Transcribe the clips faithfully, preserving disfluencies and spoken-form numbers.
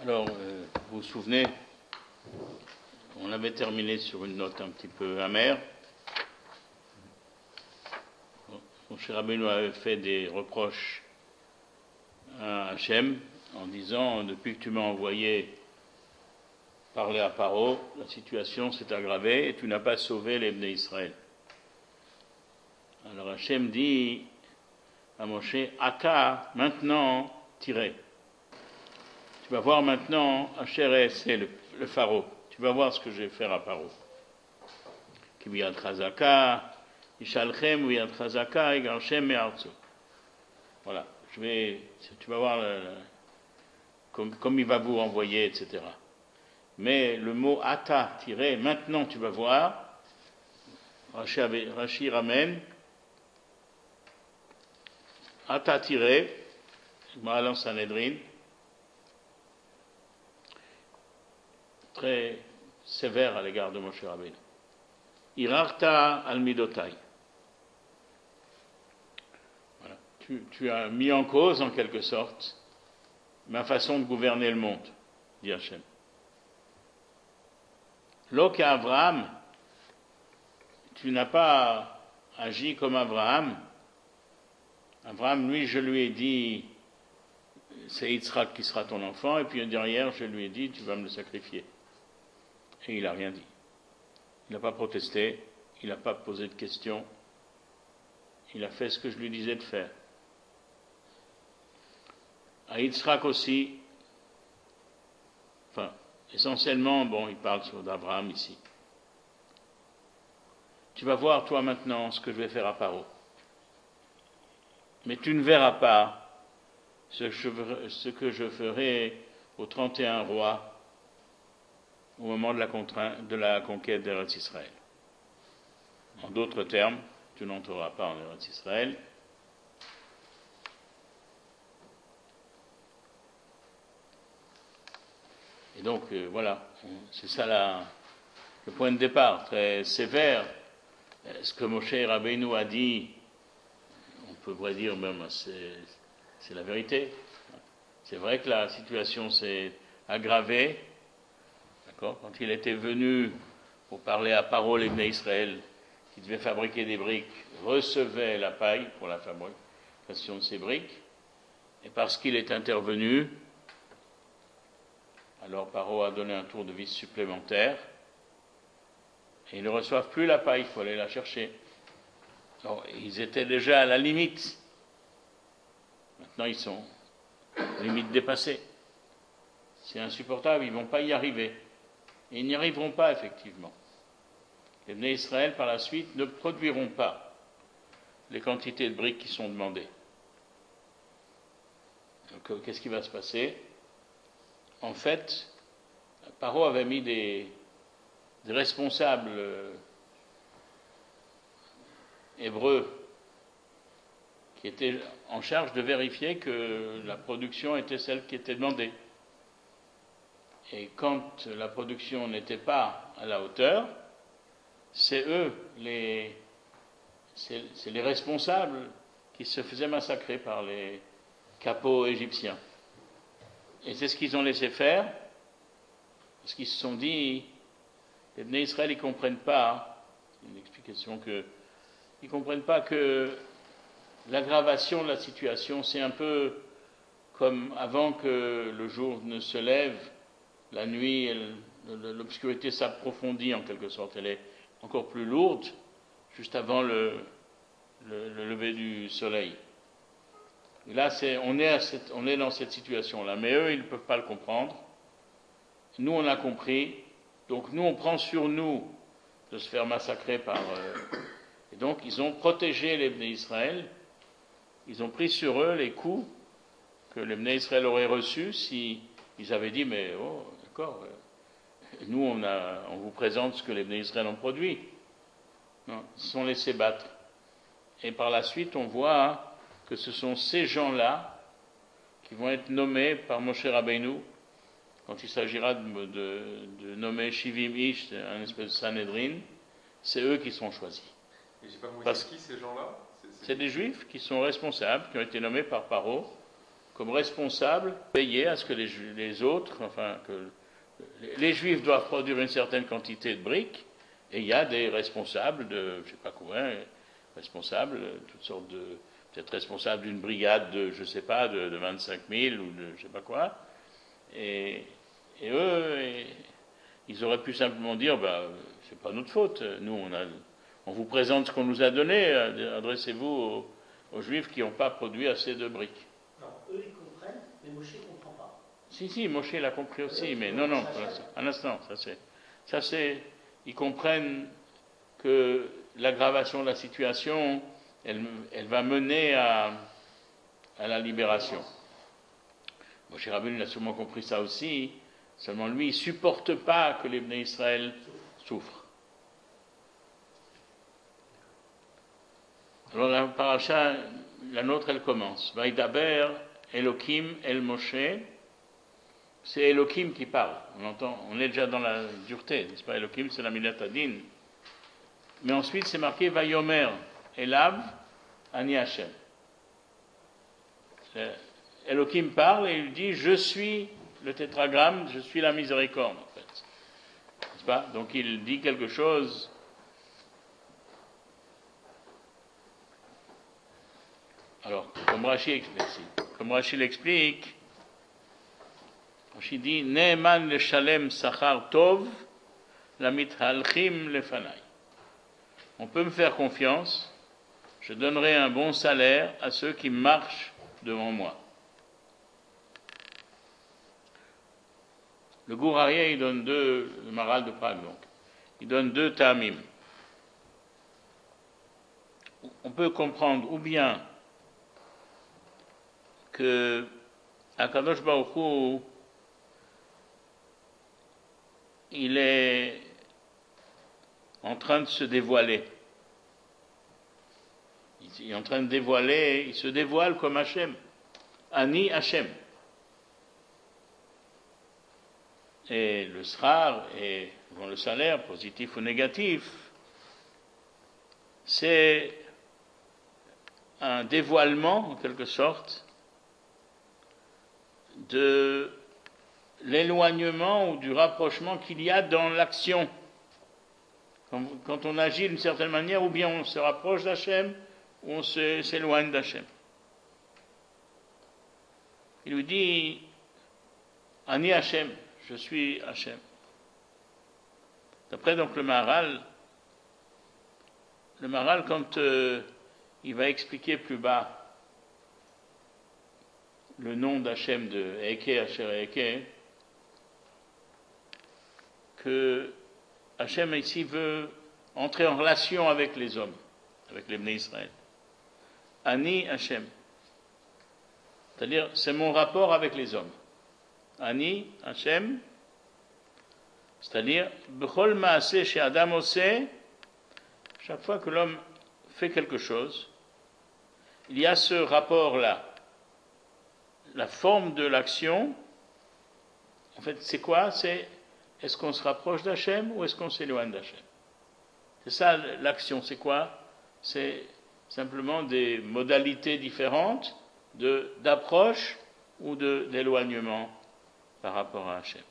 Alors, euh, vous vous souvenez, on avait terminé sur une note un petit peu amère. Moshe Rabbeinu avait fait des reproches à Hachem en disant: depuis que tu m'as envoyé parler à Paro, la situation s'est aggravée et tu n'as pas sauvé les Bnei Israël. Alors Hachem dit à Moshe: Ata, maintenant, tirez. Tu vas voir maintenant, Asher c'est le, le pharaon. Tu vas voir ce que je vais faire à Paro. Ki biyad chazaka, Ishalchem biyad chazaka, Egarshem me'artso. Voilà, je vais, tu vas voir le, le, comme, comme il va vous envoyer, et cetera. Mais le mot ata, tiré, maintenant tu vas voir, Rashi, Rashi ramène, ata tiré, Mahalan Sanhedrin, très sévère à l'égard de Moshe Rabbeinu. Irarta al midotai. Voilà. Tu, tu as mis en cause, en quelque sorte, ma façon de gouverner le monde, dit Hachem. Loka Abraham, tu n'as pas agi comme Abraham. Abraham, lui, je lui ai dit, c'est Yitzhak qui sera ton enfant, et puis derrière, je lui ai dit, tu vas me le sacrifier. Et il n'a rien dit. Il n'a pas protesté, il n'a pas posé de questions, il a fait ce que je lui disais de faire. À Yitzhak aussi, enfin, essentiellement, bon, il parle sur d'Abraham ici. Tu vas voir, toi, maintenant, ce que je vais faire à Paro. Mais tu ne verras pas ce que je, ce que je ferai aux trente et un rois au moment de la, de la conquête d'Eretz Israël. En d'autres termes, tu n'entreras pas en Eretz Israël. Et donc, euh, voilà, c'est ça la, le point de départ, très sévère. Ce que Moshe Rabbeinu a dit, on pourrait dire même, c'est, c'est la vérité. C'est vrai que la situation s'est aggravée. D'accord ? Quand il était venu pour parler à Paro, les Bnei Israël, qui devait fabriquer des briques, recevait la paille pour la fabrication de ces briques, et parce qu'il est intervenu, alors Paro a donné un tour de vis supplémentaire, et ils ne reçoivent plus la paille, il faut aller la chercher. Alors, ils étaient déjà à la limite. Maintenant, ils sont limite dépassés. C'est insupportable, ils ne vont pas y arriver. Et ils n'y arriveront pas, effectivement. Les Bnei Israël, par la suite, ne produiront pas les quantités de briques qui sont demandées. Donc, qu'est-ce qui va se passer ? En fait, Paro avait mis des, des responsables euh, hébreux qui étaient en charge de vérifier que la production était celle qui était demandée. Et quand la production n'était pas à la hauteur, c'est eux, les, c'est, c'est les responsables qui se faisaient massacrer par les capots égyptiens. Et c'est ce qu'ils ont laissé faire, parce qu'ils se sont dit, les Bnei Israël, ils ne comprennent pas, c'est une explication que, ils ne comprennent pas que l'aggravation de la situation, c'est un peu comme avant que le jour ne se lève, la nuit, elle, l'obscurité s'approfondit en quelque sorte, elle est encore plus lourde, juste avant le, le, le lever du soleil. Et là, c'est, on, est à cette, on est dans cette situation-là, mais eux, ils ne peuvent pas le comprendre. Nous, on a compris, donc nous, on prend sur nous de se faire massacrer par... Euh, et donc, ils ont protégé les Bnei Israël, ils ont pris sur eux les coups que les Bnei Israël auraient reçus si ils avaient dit, mais oh, d'accord, euh, nous, on, a, on vous présente ce que les Bnei Israël ont produit. Non, ils se sont laissés battre. Et par la suite, on voit que ce sont ces gens-là qui vont être nommés par Moshe Rabbeinu quand il s'agira de, de, de nommer Shivim Ish, un espèce de Sanhedrin, c'est eux qui sont choisis. Et j'ai pas compris, Parce, c'est qui ces gens-là ? c'est, c'est... c'est des Juifs qui sont responsables, qui ont été nommés par Paro comme responsable, veiller à ce que les, les autres, enfin, que les Juifs doivent produire une certaine quantité de briques, et il y a des responsables de, je ne sais pas combien, responsables, toutes sortes de, peut-être responsables d'une brigade de, je ne sais pas, de, de vingt-cinq mille ou de je ne sais pas quoi, et, et eux, et, ils auraient pu simplement dire, bah, c'est pas notre faute, nous on a, on vous présente ce qu'on nous a donné, adressez-vous aux, aux Juifs qui n'ont pas produit assez de briques. Alors, eux ils comprennent, mais Moshe ne comprend pas. Si, si, Moshe l'a compris aussi, mais non, non, un instant, ça c'est, ça c'est, ils comprennent que l'aggravation de la situation, elle, elle va mener à, à la libération. Moshe Rabbeinu a sûrement compris ça aussi, seulement lui, il ne supporte pas que les Bnei Israël souffrent. Alors la paracha, la nôtre, elle commence. Vaïdaber, Elohim, El Moshe. C'est Elohim qui parle. On entend, on est déjà dans la dureté, n'est-ce pas? Elohim, c'est la Milat Hadin. Mais ensuite, c'est marqué Vayomer, Elav, Ani Hashem. Elohim parle et il dit, je suis le tétragramme, je suis la miséricorde, en fait. N'est-ce pas? Donc il dit quelque chose. Alors, comme Rashi explique, comme Rashi l'explique, Rashi dit, Ne'eman le shalem sachar tov, la mithalchim lefanai. On peut me faire confiance, je donnerai un bon salaire à ceux qui marchent devant moi. Le Gour Aryeh, il donne deux, le Maral de Prague donc, il donne deux tamim. On peut comprendre ou bien que Akadosh Baruch Hu, il est en train de se dévoiler. Il est en train de dévoiler, il se dévoile comme Hachem. Ani Hachem. Et le srar, et bon, le salaire, positif ou négatif, c'est un dévoilement, en quelque sorte, de l'éloignement ou du rapprochement qu'il y a dans l'action. Quand, quand on agit d'une certaine manière, ou bien on se rapproche d'Hachem, ou on se, s'éloigne d'Hachem. Il lui dit, Ani Hachem, je suis Hachem. D'après donc le Maharal, le Maharal, quand euh, il va expliquer plus bas le nom d'Hachem de Eke, Asher Eke, que Hachem ici veut entrer en relation avec les hommes, avec les Bnei Israël. Ani Hachem. C'est-à-dire, c'est mon rapport avec les hommes. Ani Hachem. C'est-à-dire, B'chol ma'aseh she'adam oseh, chaque fois que l'homme fait quelque chose, il y a ce rapport-là. La forme de l'action, en fait, c'est quoi? C'est est-ce qu'on se rapproche d'Hachem ou est-ce qu'on s'éloigne d'Hachem? C'est ça l'action, c'est quoi? C'est simplement des modalités différentes de, d'approche ou de, d'éloignement par rapport à Hachem.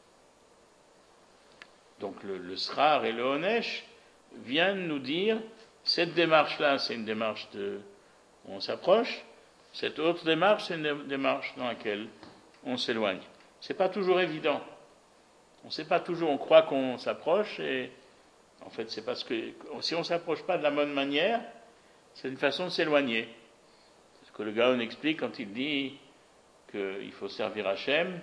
Donc le, le srar et le onesh viennent nous dire, cette démarche-là, c'est une démarche de, où on s'approche, cette autre démarche, c'est une démarche dans laquelle on s'éloigne. C'est pas toujours évident. On ne sait pas toujours, on croit qu'on s'approche et en fait c'est parce que si on ne s'approche pas de la bonne manière, c'est une façon de s'éloigner. C'est ce que le Gaon explique quand il dit qu'il faut servir Hachem,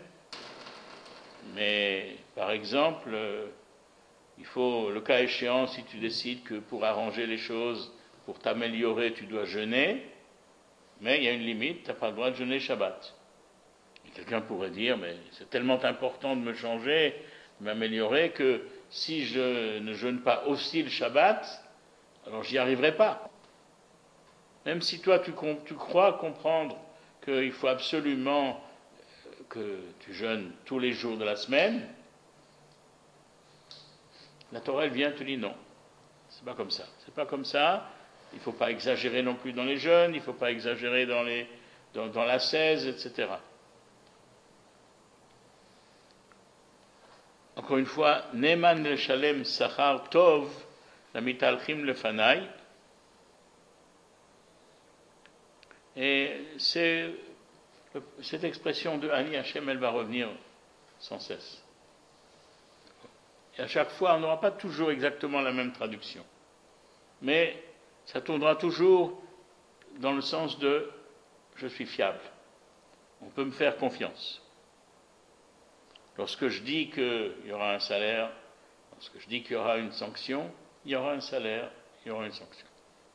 mais par exemple, il faut, le cas échéant, si tu décides que pour arranger les choses, pour t'améliorer, tu dois jeûner, mais il y a une limite, tu n'as pas le droit de jeûner Shabbat. Et quelqu'un pourrait dire, mais c'est tellement important de me changer, de m'améliorer, que si je ne jeûne pas aussi le Shabbat, alors j'y arriverai pas. Même si toi tu, tu crois comprendre qu'il faut absolument que tu jeûnes tous les jours de la semaine, la Torah elle vient te dire non, c'est pas comme ça. C'est pas comme ça. Il ne faut pas exagérer non plus dans les jeûnes, il ne faut pas exagérer dans les, dans, dans l'ascèse, et cetera. Encore une fois, Neman le Shalem Sachar Tov, la Mitalchim le Fanai. Et c'est, cette expression de Ani Hashem, elle va revenir sans cesse. Et à chaque fois, on n'aura pas toujours exactement la même traduction. Mais ça tournera toujours dans le sens de je suis fiable. On peut me faire confiance. Lorsque je dis qu'il y aura un salaire, lorsque je dis qu'il y aura une sanction, il y aura un salaire, il y aura une sanction.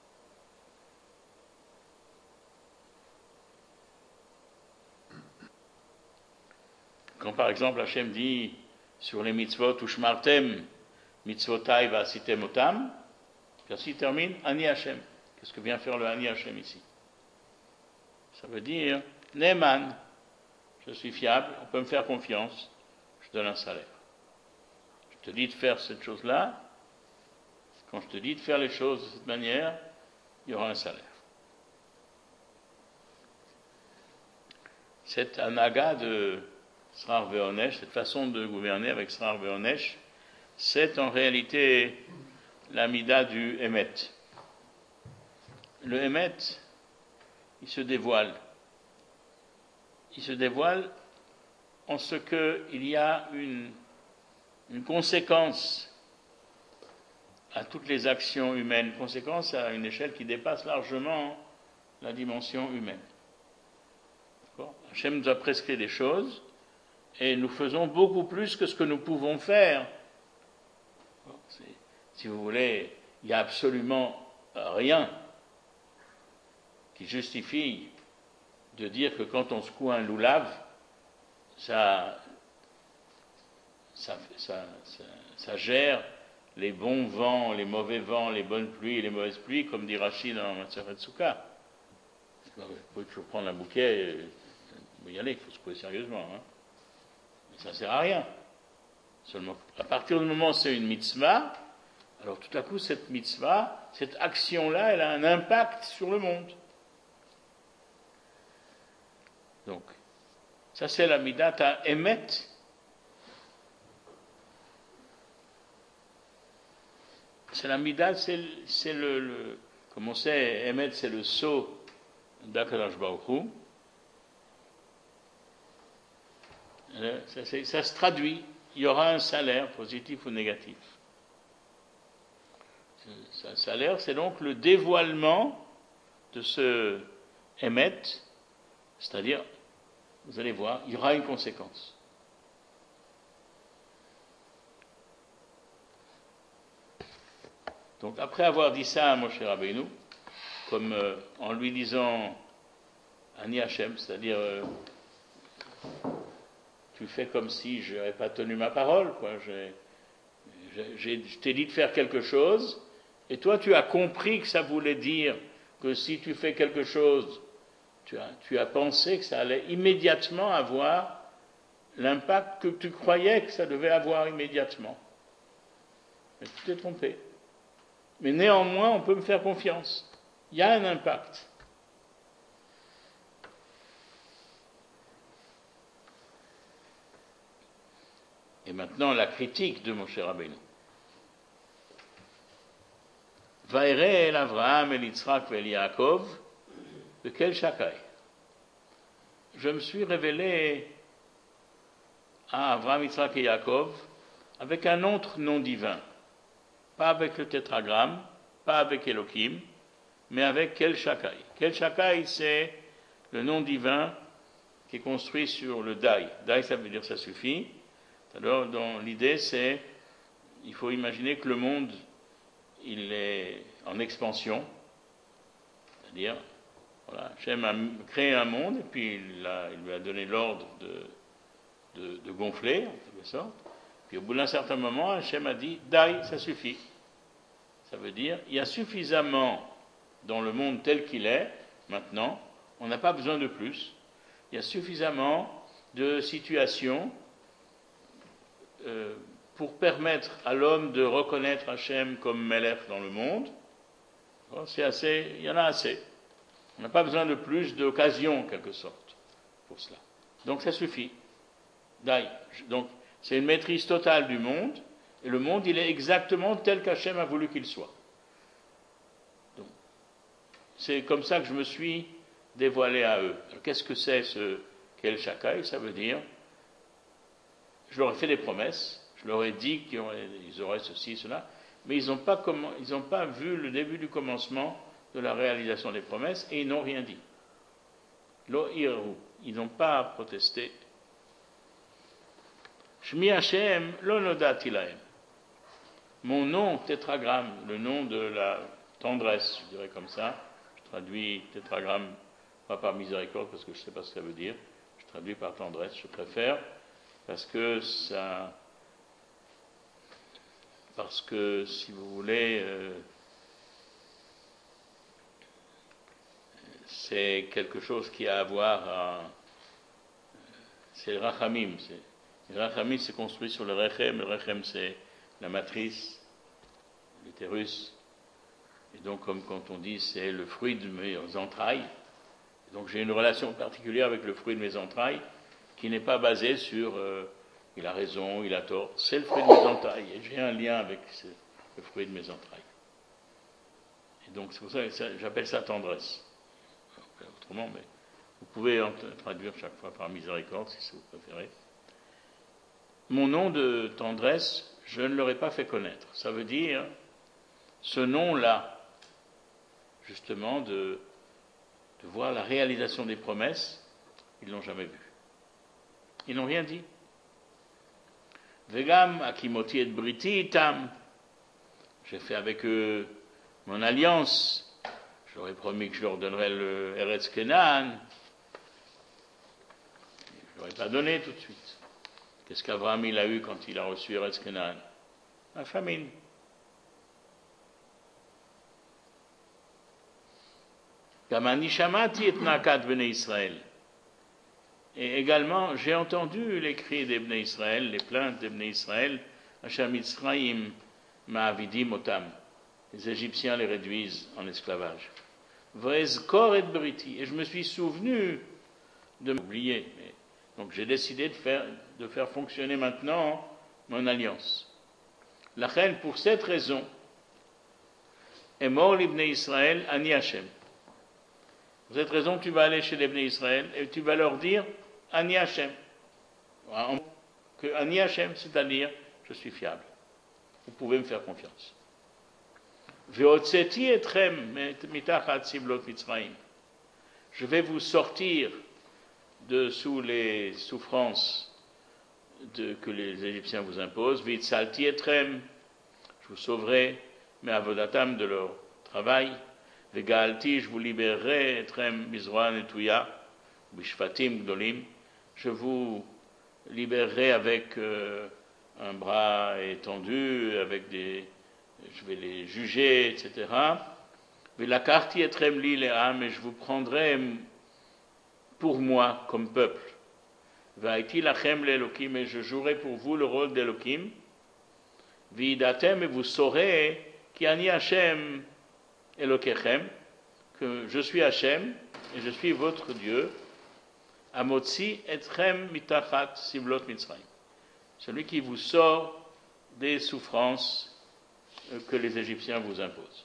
Quand par exemple Hachem dit sur les mitzvot Ushmartem mitzvotai va'asitem otam, puis il termine Ani Hachem. Qu'est-ce que vient faire le Ani Hachem ici? Ça veut dire Neman, je suis fiable, on peut me faire confiance, je donne un salaire. Je te dis de faire cette chose-là, quand je te dis de faire les choses de cette manière, il y aura un salaire. Cette anaga de Srar Veonesh, cette façon de gouverner avec Srar Veonesh, c'est en réalité l'amida du Emet. Le Emet, il se dévoile. Il se dévoile en ce qu'il y a une, une conséquence à toutes les actions humaines, conséquence à une échelle qui dépasse largement la dimension humaine. D'accord ? Hachem nous a prescrit des choses et nous faisons beaucoup plus que ce que nous pouvons faire. C'est, si vous voulez, il n'y a absolument rien qui justifie de dire que quand on secoue un loulave, ça, ça, ça, ça, ça gère les bons vents, les mauvais vents, les bonnes pluies et les mauvaises pluies, comme dit Rachid dans Matzeret Souka. Vous pouvez toujours prendre un bouquet, vous y aller, il faut secouer sérieusement. Hein. Mais ça ne sert à rien. Seulement, à partir du moment où c'est une mitzvah, alors tout à coup, cette mitzvah, cette action-là, elle a un impact sur le monde. Donc, ça c'est la midat à Emet. C'est la midat, c'est, c'est le, le, comme on sait, Emet c'est le sceau d'Akadosh Baruch Hu. Ça, ça se traduit, il y aura un salaire, positif ou négatif. Ce salaire, c'est donc le dévoilement de ce Emet, c'est-à-dire, vous allez voir, il y aura une conséquence. Donc, après avoir dit ça à Moshe Rabbeinu, comme euh, en lui disant Ani Hachem, c'est-à-dire, euh, tu fais comme si je n'avais pas tenu ma parole, quoi. J'ai, j'ai, je t'ai dit de faire quelque chose, et toi, tu as compris que ça voulait dire que si tu fais quelque chose, Tu as, tu as pensé que ça allait immédiatement avoir l'impact que tu croyais que ça devait avoir immédiatement. Mais tu t'es trompé. Mais néanmoins, on peut me faire confiance. Il y a un impact. Et maintenant, la critique de Moshe Rabbeinu. Vaïre el Avraham el Yitzhak el Yaakov. De quel Shakai? Je me suis révélé à Avraham, Yitzhak et Yaakov avec un autre nom divin, pas avec le tétragramme, pas avec Elohim, mais avec quel Shakai. Quel Shakai, c'est le nom divin qui est construit sur le Dai. Dai, ça veut dire ça suffit. Alors, dans l'idée, c'est, il faut imaginer que le monde, il est en expansion, c'est-à-dire, voilà, Hachem a créé un monde et puis il, a, il lui a donné l'ordre de, de, de gonfler, en quelque sorte. Puis au bout d'un certain moment, Hachem a dit « Dai, ça suffit ». Ça veut dire il y a suffisamment dans le monde tel qu'il est, maintenant, on n'a pas besoin de plus. Il y a suffisamment de situations euh, pour permettre à l'homme de reconnaître Hachem comme Melech dans le monde. Bon, c'est assez, il y en a assez. On n'a pas besoin de plus d'occasion, en quelque sorte, pour cela. Donc ça suffit. Donc c'est une maîtrise totale du monde, et le monde, il est exactement tel qu'Hachem a voulu qu'il soit. Donc, c'est comme ça que je me suis dévoilé à eux. Alors, qu'est-ce que c'est ce Kel Shakai? Ça veut dire, je leur ai fait des promesses, je leur ai dit qu'ils auraient, ils auraient ceci, cela, mais ils n'ont pas, comment, ils n'ont pas vu le début du commencement de la réalisation des promesses, et ils n'ont rien dit. Lo iru, ils n'ont pas protesté. Shmi Hashem lo nodati lahem. Mon nom, tétragramme, le nom de la tendresse, je dirais comme ça, je traduis tétragramme, pas par miséricorde, parce que je ne sais pas ce que ça veut dire, je traduis par tendresse, je préfère, parce que ça, parce que, si vous voulez, euh, c'est quelque chose qui a à voir à, c'est le rachamim, c'est, le rachamim c'est construit sur le rechem, le rechem c'est la matrice, l'utérus, et donc comme quand on dit c'est le fruit de mes entrailles, et donc j'ai une relation particulière avec le fruit de mes entrailles qui n'est pas basée sur euh, il a raison, il a tort, c'est le fruit de mes entrailles, et j'ai un lien avec ce, le fruit de mes entrailles. Et donc c'est pour ça que ça, j'appelle ça tendresse. Autrement, mais vous pouvez en traduire chaque fois par miséricorde si vous préférez. Mon nom de tendresse, je ne l'aurais pas fait connaître. Ça veut dire, ce nom-là, justement, de, de voir la réalisation des promesses, ils ne l'ont jamais vu. Ils n'ont rien dit. Vegam akimoti et briti itam. J'ai fait avec eux mon alliance. Je leur ai promis que je leur donnerais le Eretz Kenan. Je ne leur ai pas donné tout de suite. Qu'est-ce qu'Abraham il a eu quand il a reçu Eretz Kenan? La famine. Gamani shamati et nakat bnei Israël. Et également, j'ai entendu les cris des Bnei Israël, les plaintes des Bnei Israël, Hacham Mitzrayim ma'avidim otam. Les Égyptiens les réduisent en esclavage. V'ezkor et briti. Et je me suis souvenu de m'oublier. Donc j'ai décidé de faire, de faire fonctionner maintenant mon alliance. La reine, pour cette raison, est mort l'Ibn Israël, Ani Hashem. Pour cette raison, tu vas aller chez les Ibn Israël et tu vas leur dire Ani Hashem. Que Ani Hashem, c'est-à-dire, je suis fiable. Vous pouvez me faire confiance. Ve'otzeti etrem mitachat siblot Mitzrayim. Je vais vous sortir de sous les souffrances de, que les Égyptiens vous imposent. V'itsalti etrem. Je vous sauverai, mais avodatam de leur travail. Ve'gaalti, je vous libérerai, etrem mizroa netouya, bishfatim gdolim. Je vous libérerai avec euh, un bras étendu, avec des, je vais les juger, et cetera. Ve'lakarti etrem li le'am, et je vous prendrai pour moi comme peuple. Va'iti lachem le'elokim, et je jouerai pour vous le rôle d'Elokim. V'idatem, et vous saurez ki ani Hashem Elokechem, que je suis Hashem et je suis votre Dieu. Amotzi etrem mitachat siblot Mitzrayim. Celui qui vous sort des souffrances que les Égyptiens vous imposent.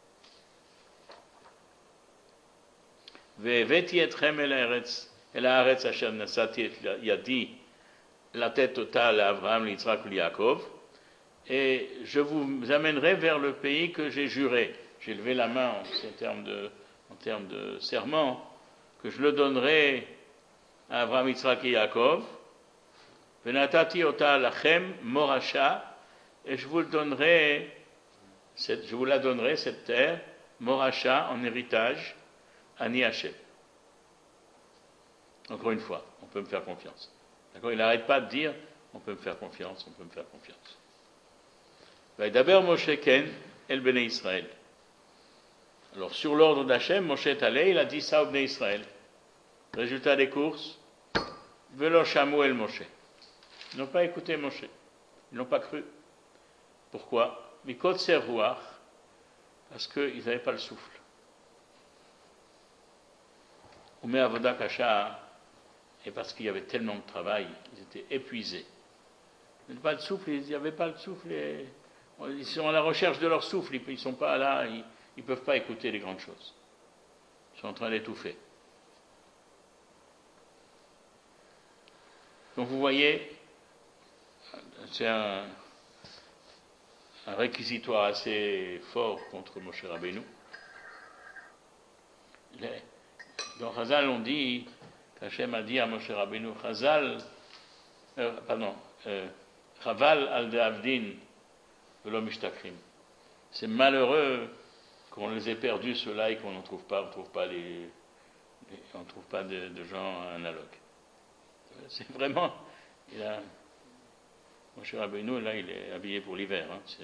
Ve'eveti etrem el haaretz el haaretz asher nasati et yadi, la tête totale à Abraham, Yitzhak et Yaakov, et je vous amènerai vers le pays que j'ai juré. J'ai levé la main en termes de, en termes de serment, que je le donnerai à Abraham, Yitzhak et Yaakov. Venatati ota lachem morasha, et je vous le donnerai, cette, je vous la donnerai cette terre, morasha en héritage, ani Hashem. Encore une fois, on peut me faire confiance. D'accord? Il n'arrête pas de dire, on peut me faire confiance, on peut me faire confiance. D'abord Moshe Ken el Bnei Israël. Alors, sur l'ordre d'Hachem, Moshe est allé, il a dit ça au Bnei Israël. Résultat des courses, Velo Shamu el Moshe. Ils n'ont pas écouté Moshe. Ils n'ont pas cru. Pourquoi? Mikot Serrouach, parce qu'ils n'avaient pas le souffle. ou mais avoda kasha, et parce qu'il y avait tellement de travail, ils étaient épuisés. Il n'y avait pas de souffle, il n'y avait pas de souffle. Et ils sont à la recherche de leur souffle, ils ne sont pas là, ils ne peuvent pas écouter les grandes choses. Ils sont en train d'étouffer. Donc vous voyez, c'est un, un réquisitoire assez fort contre Moshe Rabbeinu. Les, dans Chazal, on dit, qu'Hachem a dit à Moshe Rabbeinu, Chazal, euh, pardon, euh, Chaval al de'avdin velo mishtakrim. C'est malheureux qu'on les ait perdus ceux-là et qu'on n'en trouve pas, on trouve pas les, les on trouve pas de, de gens analogues. C'est vraiment, il a, Moshe Rabbeinu là, il est habillé pour l'hiver. Hein, c'est,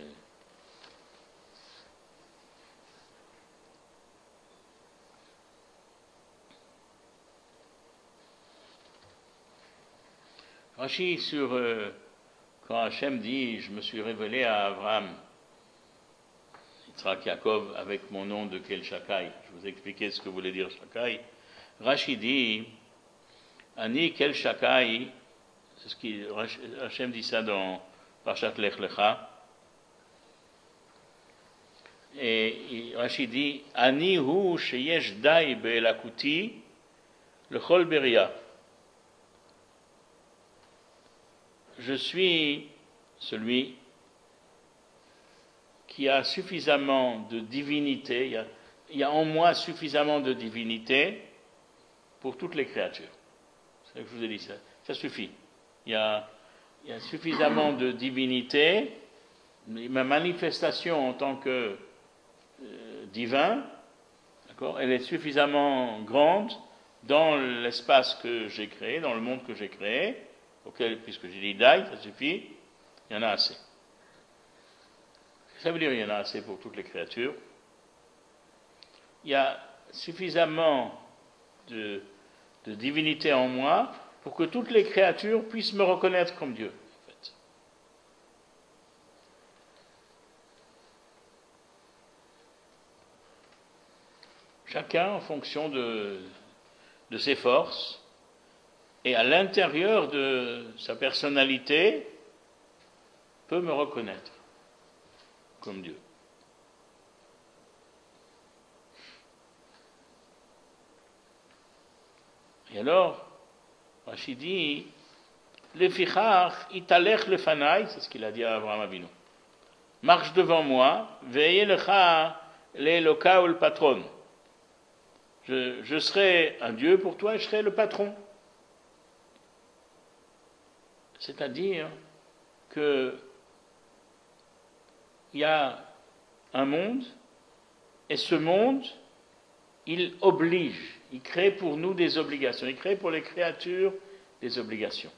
Rashi sur euh, quand Hachem dit je me suis révélé à Abraham, Yitzhak Yaakov avec mon nom de Kel Shakai. Je vous ai expliqué ce que voulait dire Shakai. Rashi dit Ani Kel Shakai, c'est ce qui Hachem dit ça dans Parshat Lech Lecha. Et Rashi dit Ani hu sheyesh dai be'elakuti lechol beria. Je suis celui qui a suffisamment de divinité, il y a, il y a en moi suffisamment de divinité pour toutes les créatures. C'est ce que je vous ai dit, ça, ça suffit. Il y, a, il y a suffisamment de divinité, ma manifestation en tant que euh, divin, d'accord, elle est suffisamment grande dans l'espace que j'ai créé, dans le monde que j'ai créé, auquel, puisque j'ai dit daï, ça suffit, il y en a assez. Ça veut dire qu'il y en a assez pour toutes les créatures. Il y a suffisamment de, de divinité en moi pour que toutes les créatures puissent me reconnaître comme Dieu, en fait. Chacun en fonction de, de ses forces, et à l'intérieur de sa personnalité, peut me reconnaître comme Dieu. Et alors, Rashi dit, Lefichach italech lefanai, c'est ce qu'il a dit à Abraham Avinu. Marche devant moi, veillez lecha l'eloka ou le patron. Je, je serai un Dieu pour toi et je serai le patron. C'est-à-dire que il y a un monde, et ce monde, il oblige, il crée pour nous des obligations, il crée pour les créatures des obligations.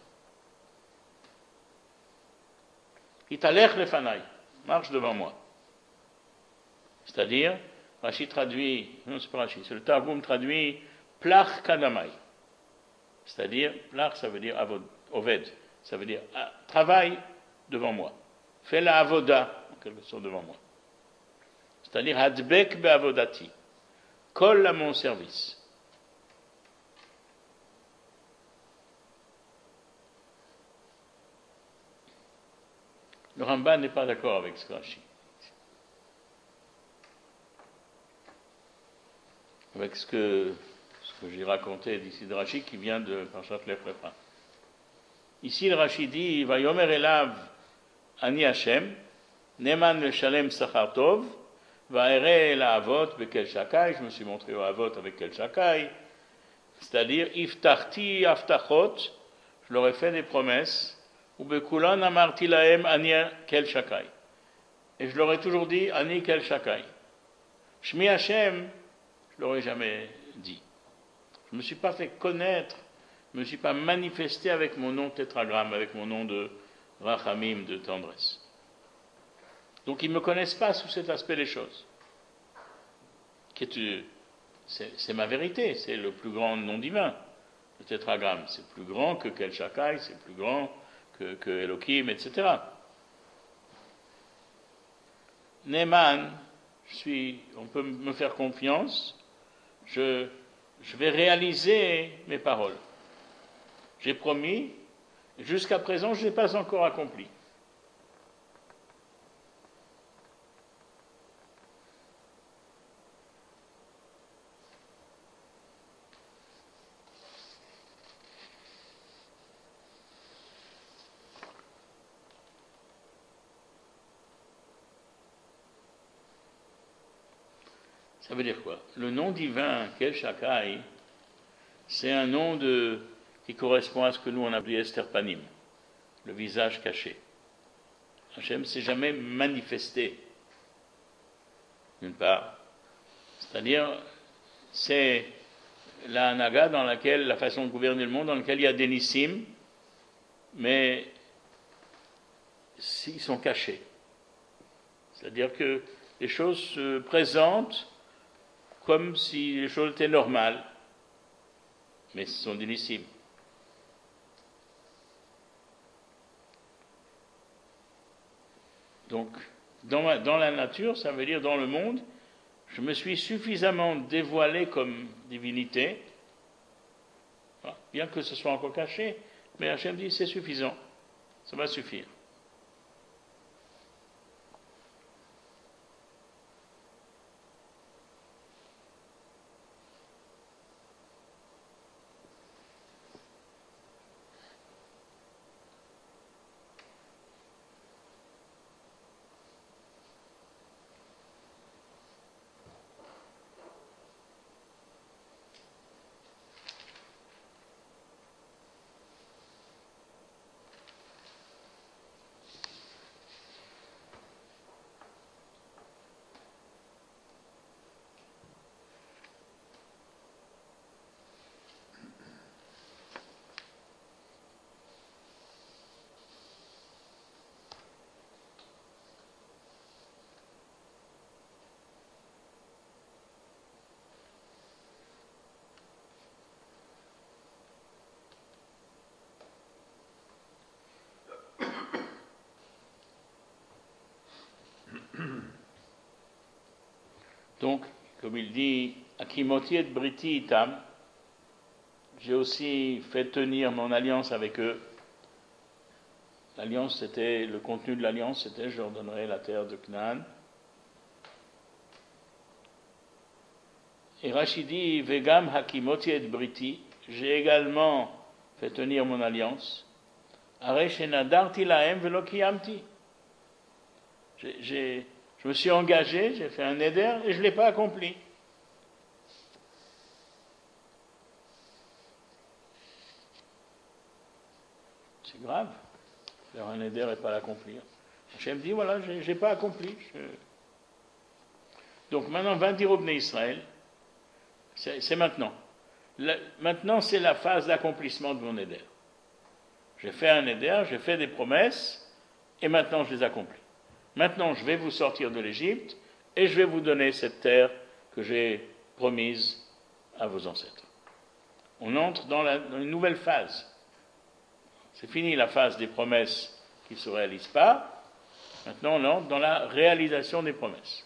Italech lefanai, marche devant moi. C'est-à-dire, Rashi traduit, non c'est pas Rashi, c'est le Targum traduit plach kadamai. C'est-à-dire, plach ça veut dire avod, oved, ça veut dire ah, travaille devant moi. Fais la avoda, en quelque sorte devant moi. C'est-à-dire, hadbek be'avodati. Colle à mon service. Le Ramban n'est pas d'accord avec ce Rashi. Avec ce que, ce que j'ai raconté d'ici de Rashi qui vient de Parshat Lech Lecha. Ici, le Rashi dit, Vayomer elav ani Hashem, neman leshalem sachar tov, va'ere la avot bekel shakai, je me suis montré au avot avec kel shakai, c'est-à-dire, iftarti aftachot, je leur ai fait des promesses, ou bekulan amarti lahem ani kel shakai. Et je leur ai toujours dit, ani kel shakai. Shmi Hashem, je ne l'aurais jamais dit. Je ne me suis pas fait connaître, je ne me suis pas manifesté avec mon nom tétragramme, avec mon nom de rachamim, de tendresse. Donc ils ne me connaissent pas sous cet aspect des choses. C'est, c'est ma vérité, c'est le plus grand nom divin. Le tétragramme, c'est plus grand que Kel Shakai, c'est plus grand que, que Elohim, et cetera. Neman, je suis, on peut me faire confiance. Je, je vais réaliser mes paroles. J'ai promis, jusqu'à présent, je ne l'ai pas encore accompli. Ça veut dire quoi? Le nom divin, Kel Shakai, c'est un nom de, qui correspond à ce que nous on appelait Esther Panim, le visage caché. Hachem ne s'est jamais manifesté, d'une part. C'est-à-dire, c'est la Hanaga dans laquelle, la façon de gouverner le monde, dans laquelle il y a des nissim, mais ils sont cachés. C'est-à-dire que les choses se présentent comme si les choses étaient normales, mais ce sont des nissim. Donc, dans, ma, dans la nature, ça veut dire dans le monde, je me suis suffisamment dévoilé comme divinité, bien que ce soit encore caché, mais Hachem dit c'est suffisant, ça va suffire. Donc, comme il dit, Akimoti et Briti itam, j'ai aussi fait tenir mon alliance avec eux. L'alliance, c'était, le contenu de l'alliance, c'était, je leur donnerai la terre de Canaan. Et Rachid dit, Vegam Hakimoti et Briti, j'ai également fait tenir mon alliance. Aresh enadarti lahem velo kiyamti. J'ai Je me suis engagé, j'ai fait un éder et je ne l'ai pas accompli. C'est grave, faire un éder et pas l'accomplir. Hachem dit, voilà, je n'ai pas accompli. Je... Donc maintenant, va dire au Bnei Israël, c'est, c'est maintenant. Le, maintenant, c'est la phase d'accomplissement de mon éder. J'ai fait un éder, j'ai fait des promesses, et maintenant je les accomplis. Maintenant, je vais vous sortir de l'Égypte et je vais vous donner cette terre que j'ai promise à vos ancêtres. On entre dans, la, dans une nouvelle phase. C'est fini la phase des promesses qui ne se réalisent pas. Maintenant, on entre dans la réalisation des promesses.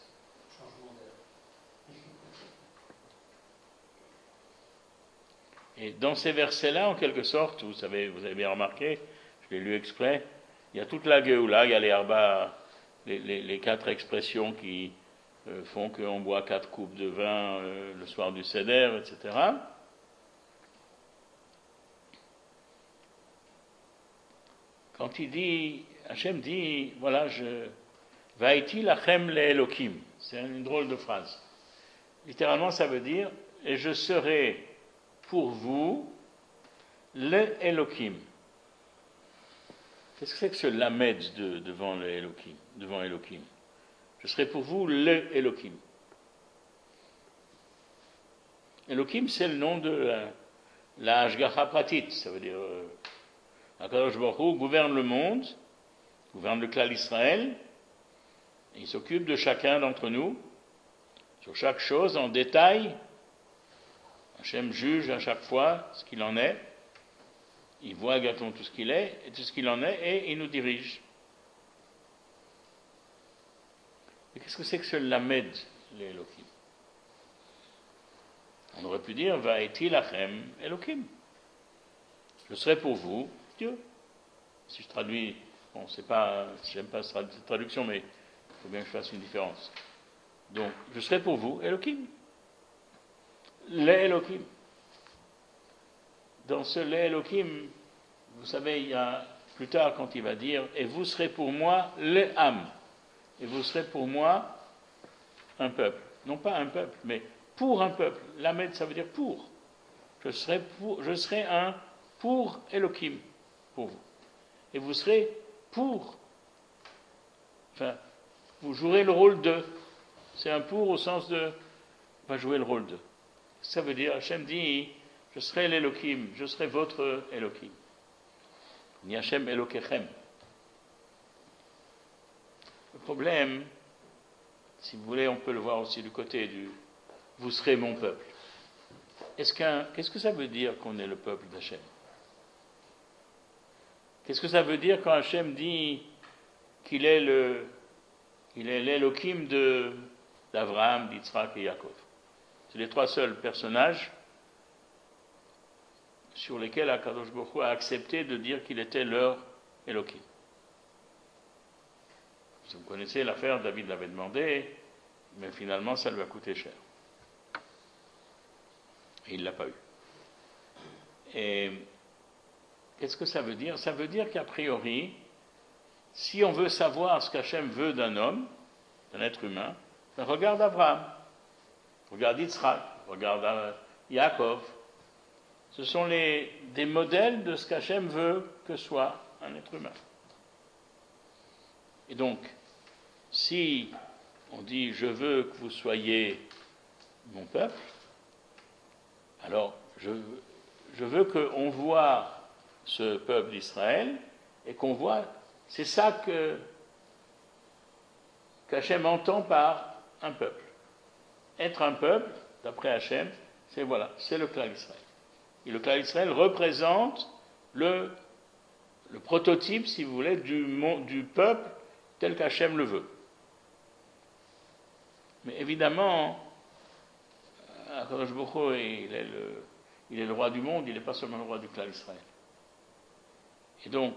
Et dans ces versets-là, en quelque sorte, vous savez, vous avez bien remarqué, je l'ai lu exprès, il y a toute la Géoula, il y a les Arba. Les, les, les quatre expressions qui euh, font qu'on boit quatre coupes de vin euh, le soir du Seder, et cetera. Quand il dit, Hachem dit, voilà, je Vaïti lachem le Elokim. C'est une drôle de phrase. Littéralement, ça veut dire, et je serai pour vous le Elokim. Qu'est-ce que c'est que ce lamed de, devant le Elokim, devant Elokim? Je serai pour vous le Elokim. Elokim, c'est le nom de la, la Hashgacha Pratit, ça veut dire euh, Akadosh Baruch Hu gouverne le monde, gouverne le clan Israël, et il s'occupe de chacun d'entre nous, sur chaque chose en détail. Hachem juge à chaque fois ce qu'il en est. Il voit exactement tout ce qu'il est et tout ce qu'il en est et il nous dirige. Et qu'est-ce que c'est que ce lamed, les Elohim? On aurait pu dire Va'eti lachem Elokim. Je serai pour vous Dieu. Si je traduis, bon, c'est pas, j'aime pas cette traduction, mais il faut bien que je fasse une différence. Donc, je serai pour vous Elokim. Les Elokim. Dans ce les Elokim, vous savez, il y a plus tard quand il va dire et vous serez pour moi les âmes. Et vous serez pour moi un peuple. Non pas un peuple, mais pour un peuple. Lamed, ça veut dire pour. Je serai, pour, je serai un pour Elohim, pour vous. Et vous serez pour. Enfin, vous jouerez le rôle de. C'est un pour au sens de. Va jouer le rôle de. Ça veut dire, Hachem dit, je serai l'Elohim, je serai votre Elohim. Ni Hachem Elokechem. Le problème, si vous voulez, on peut le voir aussi du côté du « vous serez mon peuple ». Est-ce qu'un, qu'est-ce que ça veut dire qu'on est le peuple d'Hachem? Qu'est-ce que ça veut dire quand Hachem dit qu'il est le, il est l'Elohim de, d'Abraham, d'Yitzhak et Yaakov? C'est les trois seuls personnages sur lesquels Akadosh Baruch Hu a accepté de dire qu'il était leur Elohim. Vous connaissez l'affaire, David l'avait demandé, mais finalement ça lui a coûté cher. Et il ne l'a pas eu. Et qu'est-ce que ça veut dire? Ça veut dire qu'a priori, si on veut savoir ce qu'Hachem veut d'un homme, d'un être humain, ben regarde Abraham, regarde Yitzhak, regarde Yaakov. Ce sont les, des modèles de ce qu'Hachem veut que soit un être humain. Et donc, si on dit « je veux que vous soyez mon peuple », alors je, je veux qu'on voit ce peuple d'Israël et qu'on voit, c'est ça que qu'Hachem entend par un peuple. Être un peuple, d'après Hachem, c'est voilà, c'est le clan d'Israël. Et le clan d'Israël représente le, le prototype, si vous voulez, du, du peuple tel qu'Hachem le veut. Mais évidemment, Akadosh Baruch Hu, il est le, il est le roi du monde, il n'est pas seulement le roi du clan d'Israël. Et donc,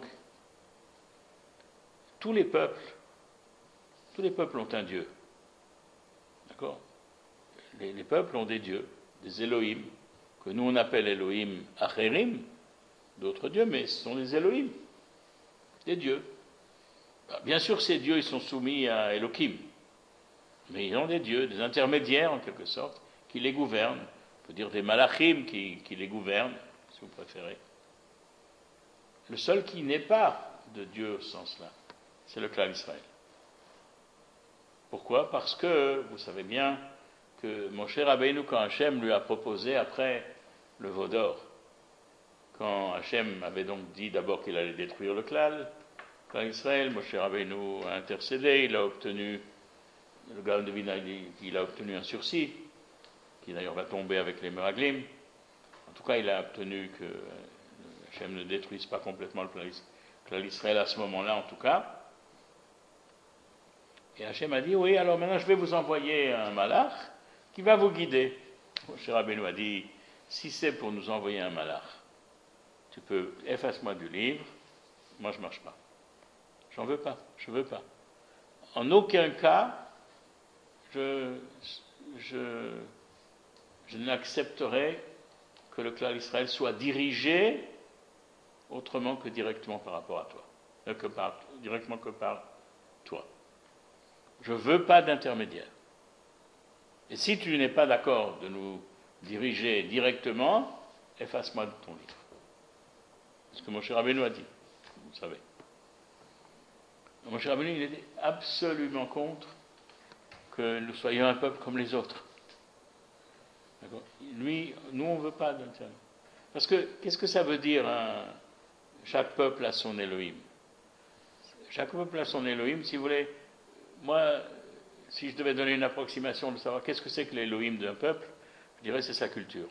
tous les peuples, tous les peuples ont un Dieu. D'accord? les, les peuples ont des dieux, des Elohim, que nous on appelle Elohim Acherim, d'autres dieux, mais ce sont des Elohim, des dieux. Bien sûr, ces dieux, ils sont soumis à Elohim, mais ils ont des dieux, des intermédiaires en quelque sorte, qui les gouvernent. On peut dire des malachim qui, qui les gouvernent, si vous préférez. Le seul qui n'est pas de Dieu au sens là, c'est le clan d'Israël. Pourquoi? Parce que, vous savez bien, que Moshe Rabbeinu, quand Hachem lui a proposé après le veau d'or, quand Hachem avait donc dit d'abord qu'il allait détruire le clan, clan d'Israël, Moshe Rabbeinu a intercédé, il a obtenu, le Gaon de Vina, il a obtenu un sursis, qui d'ailleurs va tomber avec les Meraglim. En tout cas, il a obtenu que Hachem ne détruise pas complètement le clan d'Israël à ce moment-là, en tout cas. Et Hachem a dit, oui, alors maintenant je vais vous envoyer un malach qui va vous guider. Moshe Rabbeinu a dit, si c'est pour nous envoyer un malach, tu peux, efface-moi du livre, moi je ne marche pas. J'en veux pas, je ne veux pas. En aucun cas, je, je, je n'accepterai que le clan d'Israël soit dirigé autrement que directement par rapport à toi, euh, que par, directement que par toi. Je ne veux pas d'intermédiaire. Et si tu n'es pas d'accord de nous diriger directement, efface-moi de ton livre. C'est ce que Moshe Rabbeinu a dit, vous savez. Moshe Rabbeinu, il était absolument contre que nous soyons un peuple comme les autres. D'accord? Lui, nous, on ne veut pas d'intermédiaire. Parce que, qu'est-ce que ça veut dire, hein, chaque peuple a son Elohim? Chaque peuple a son Elohim, si vous voulez. Moi, si je devais donner une approximation de savoir qu'est-ce que c'est que l'Elohim d'un peuple, je dirais c'est sa culture.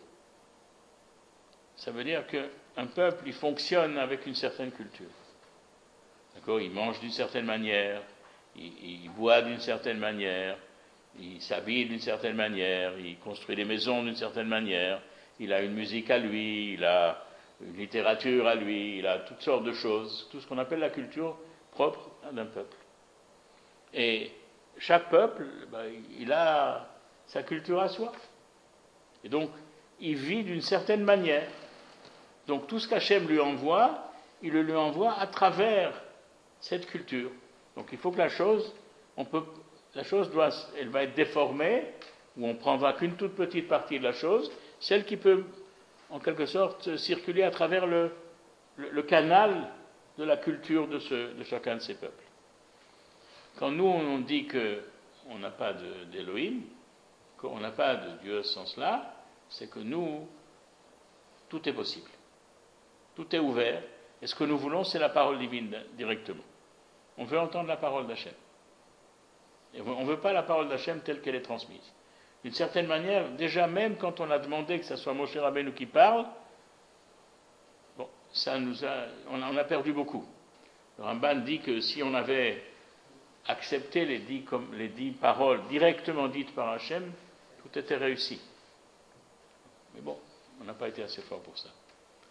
Ça veut dire qu'un peuple, il fonctionne avec une certaine culture. D'accord? Il mange d'une certaine manière, il, il boit d'une certaine manière, Il s'habille d'une certaine manière, il construit des maisons d'une certaine manière, il a une musique à lui, il a une littérature à lui, il a toutes sortes de choses, tout ce qu'on appelle la culture propre d'un peuple. Et chaque peuple, ben, il a sa culture à soi. Et donc, il vit d'une certaine manière. Donc, tout ce qu'Hachem lui envoie, il le lui envoie à travers cette culture. Donc, il faut que la chose, on peut, la chose doit, elle va être déformée, ou on prendra qu'une toute petite partie de la chose, celle qui peut, en quelque sorte, circuler à travers le, le, le canal de la culture de, ce, de chacun de ces peuples. Quand nous, on dit qu'on n'a pas de, d'Élohim, qu'on n'a pas de Dieu sans cela, c'est que nous, tout est possible. Tout est ouvert. Et ce que nous voulons, c'est la parole divine directement. On veut entendre la parole d'Hachem. Et on ne veut pas la parole d'Hachem telle qu'elle est transmise. D'une certaine manière, déjà même quand on a demandé que ce soit Moshe Rabbeinu qui parle, bon, ça nous a, on a, on a perdu beaucoup. Le Ramban dit que si on avait accepté les dix, comme, les dix paroles directement dites par Hachem, tout était réussi. Mais bon, on n'a pas été assez fort pour ça.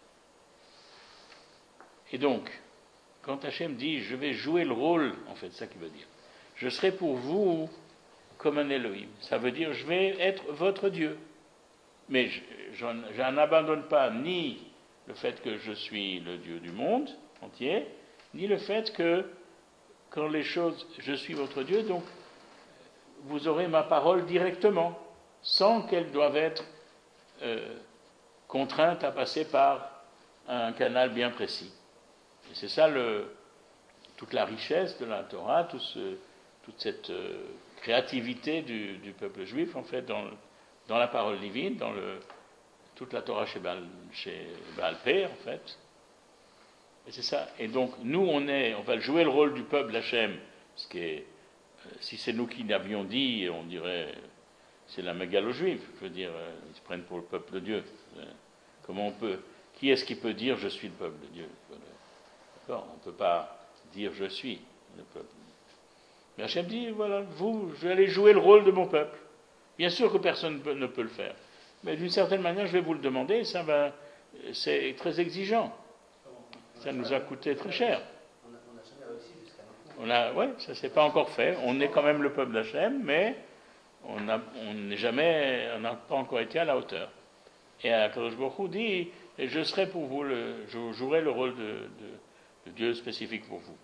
Et donc, quand Hachem dit « je vais jouer le rôle », en fait, c'est ça qu'il veut dire. Je serai pour vous comme un Elohim. Ça veut dire « je vais être votre Dieu ». Mais je n'abandonne pas ni le fait que je suis le Dieu du monde entier, ni le fait que quand les choses, je suis votre Dieu, donc vous aurez ma parole directement, sans qu'elle doive être euh, contrainte à passer par un canal bien précis. Et c'est ça le, toute la richesse de la Torah, tout ce, toute cette euh, créativité du, du peuple juif, en fait, dans, dans la parole divine, dans le, toute la Torah chez Baal, chez Baal Pé, en fait. Et c'est ça. Et donc, nous, on est, on va jouer le rôle du peuple d'Hachem, ce qui est, euh, si c'est nous qui l'avions dit, on dirait, c'est la mégalo-juive, je veux dire, euh, ils se prennent pour le peuple de Dieu. Euh, comment on peut, qui est-ce qui peut dire je suis le peuple de Dieu? D'accord, on ne peut pas dire je suis le peuple. Mais Hachem dit, voilà, vous, je vais aller jouer le rôle de mon peuple. Bien sûr que personne ne peut le faire. Mais d'une certaine manière, je vais vous le demander, ça va, c'est très exigeant. Ça nous a coûté très cher. On n'a jamais réussi jusqu'à maintenant. On a, ouais, ça s'est pas encore fait. On est quand même le peuple d'Hachem, mais on n'est jamais, on n'a pas encore été à la hauteur. Et Akadosh Baruch Hu dit, et je serai pour vous, le, je jouerai le rôle de, de, de Dieu spécifique pour vous.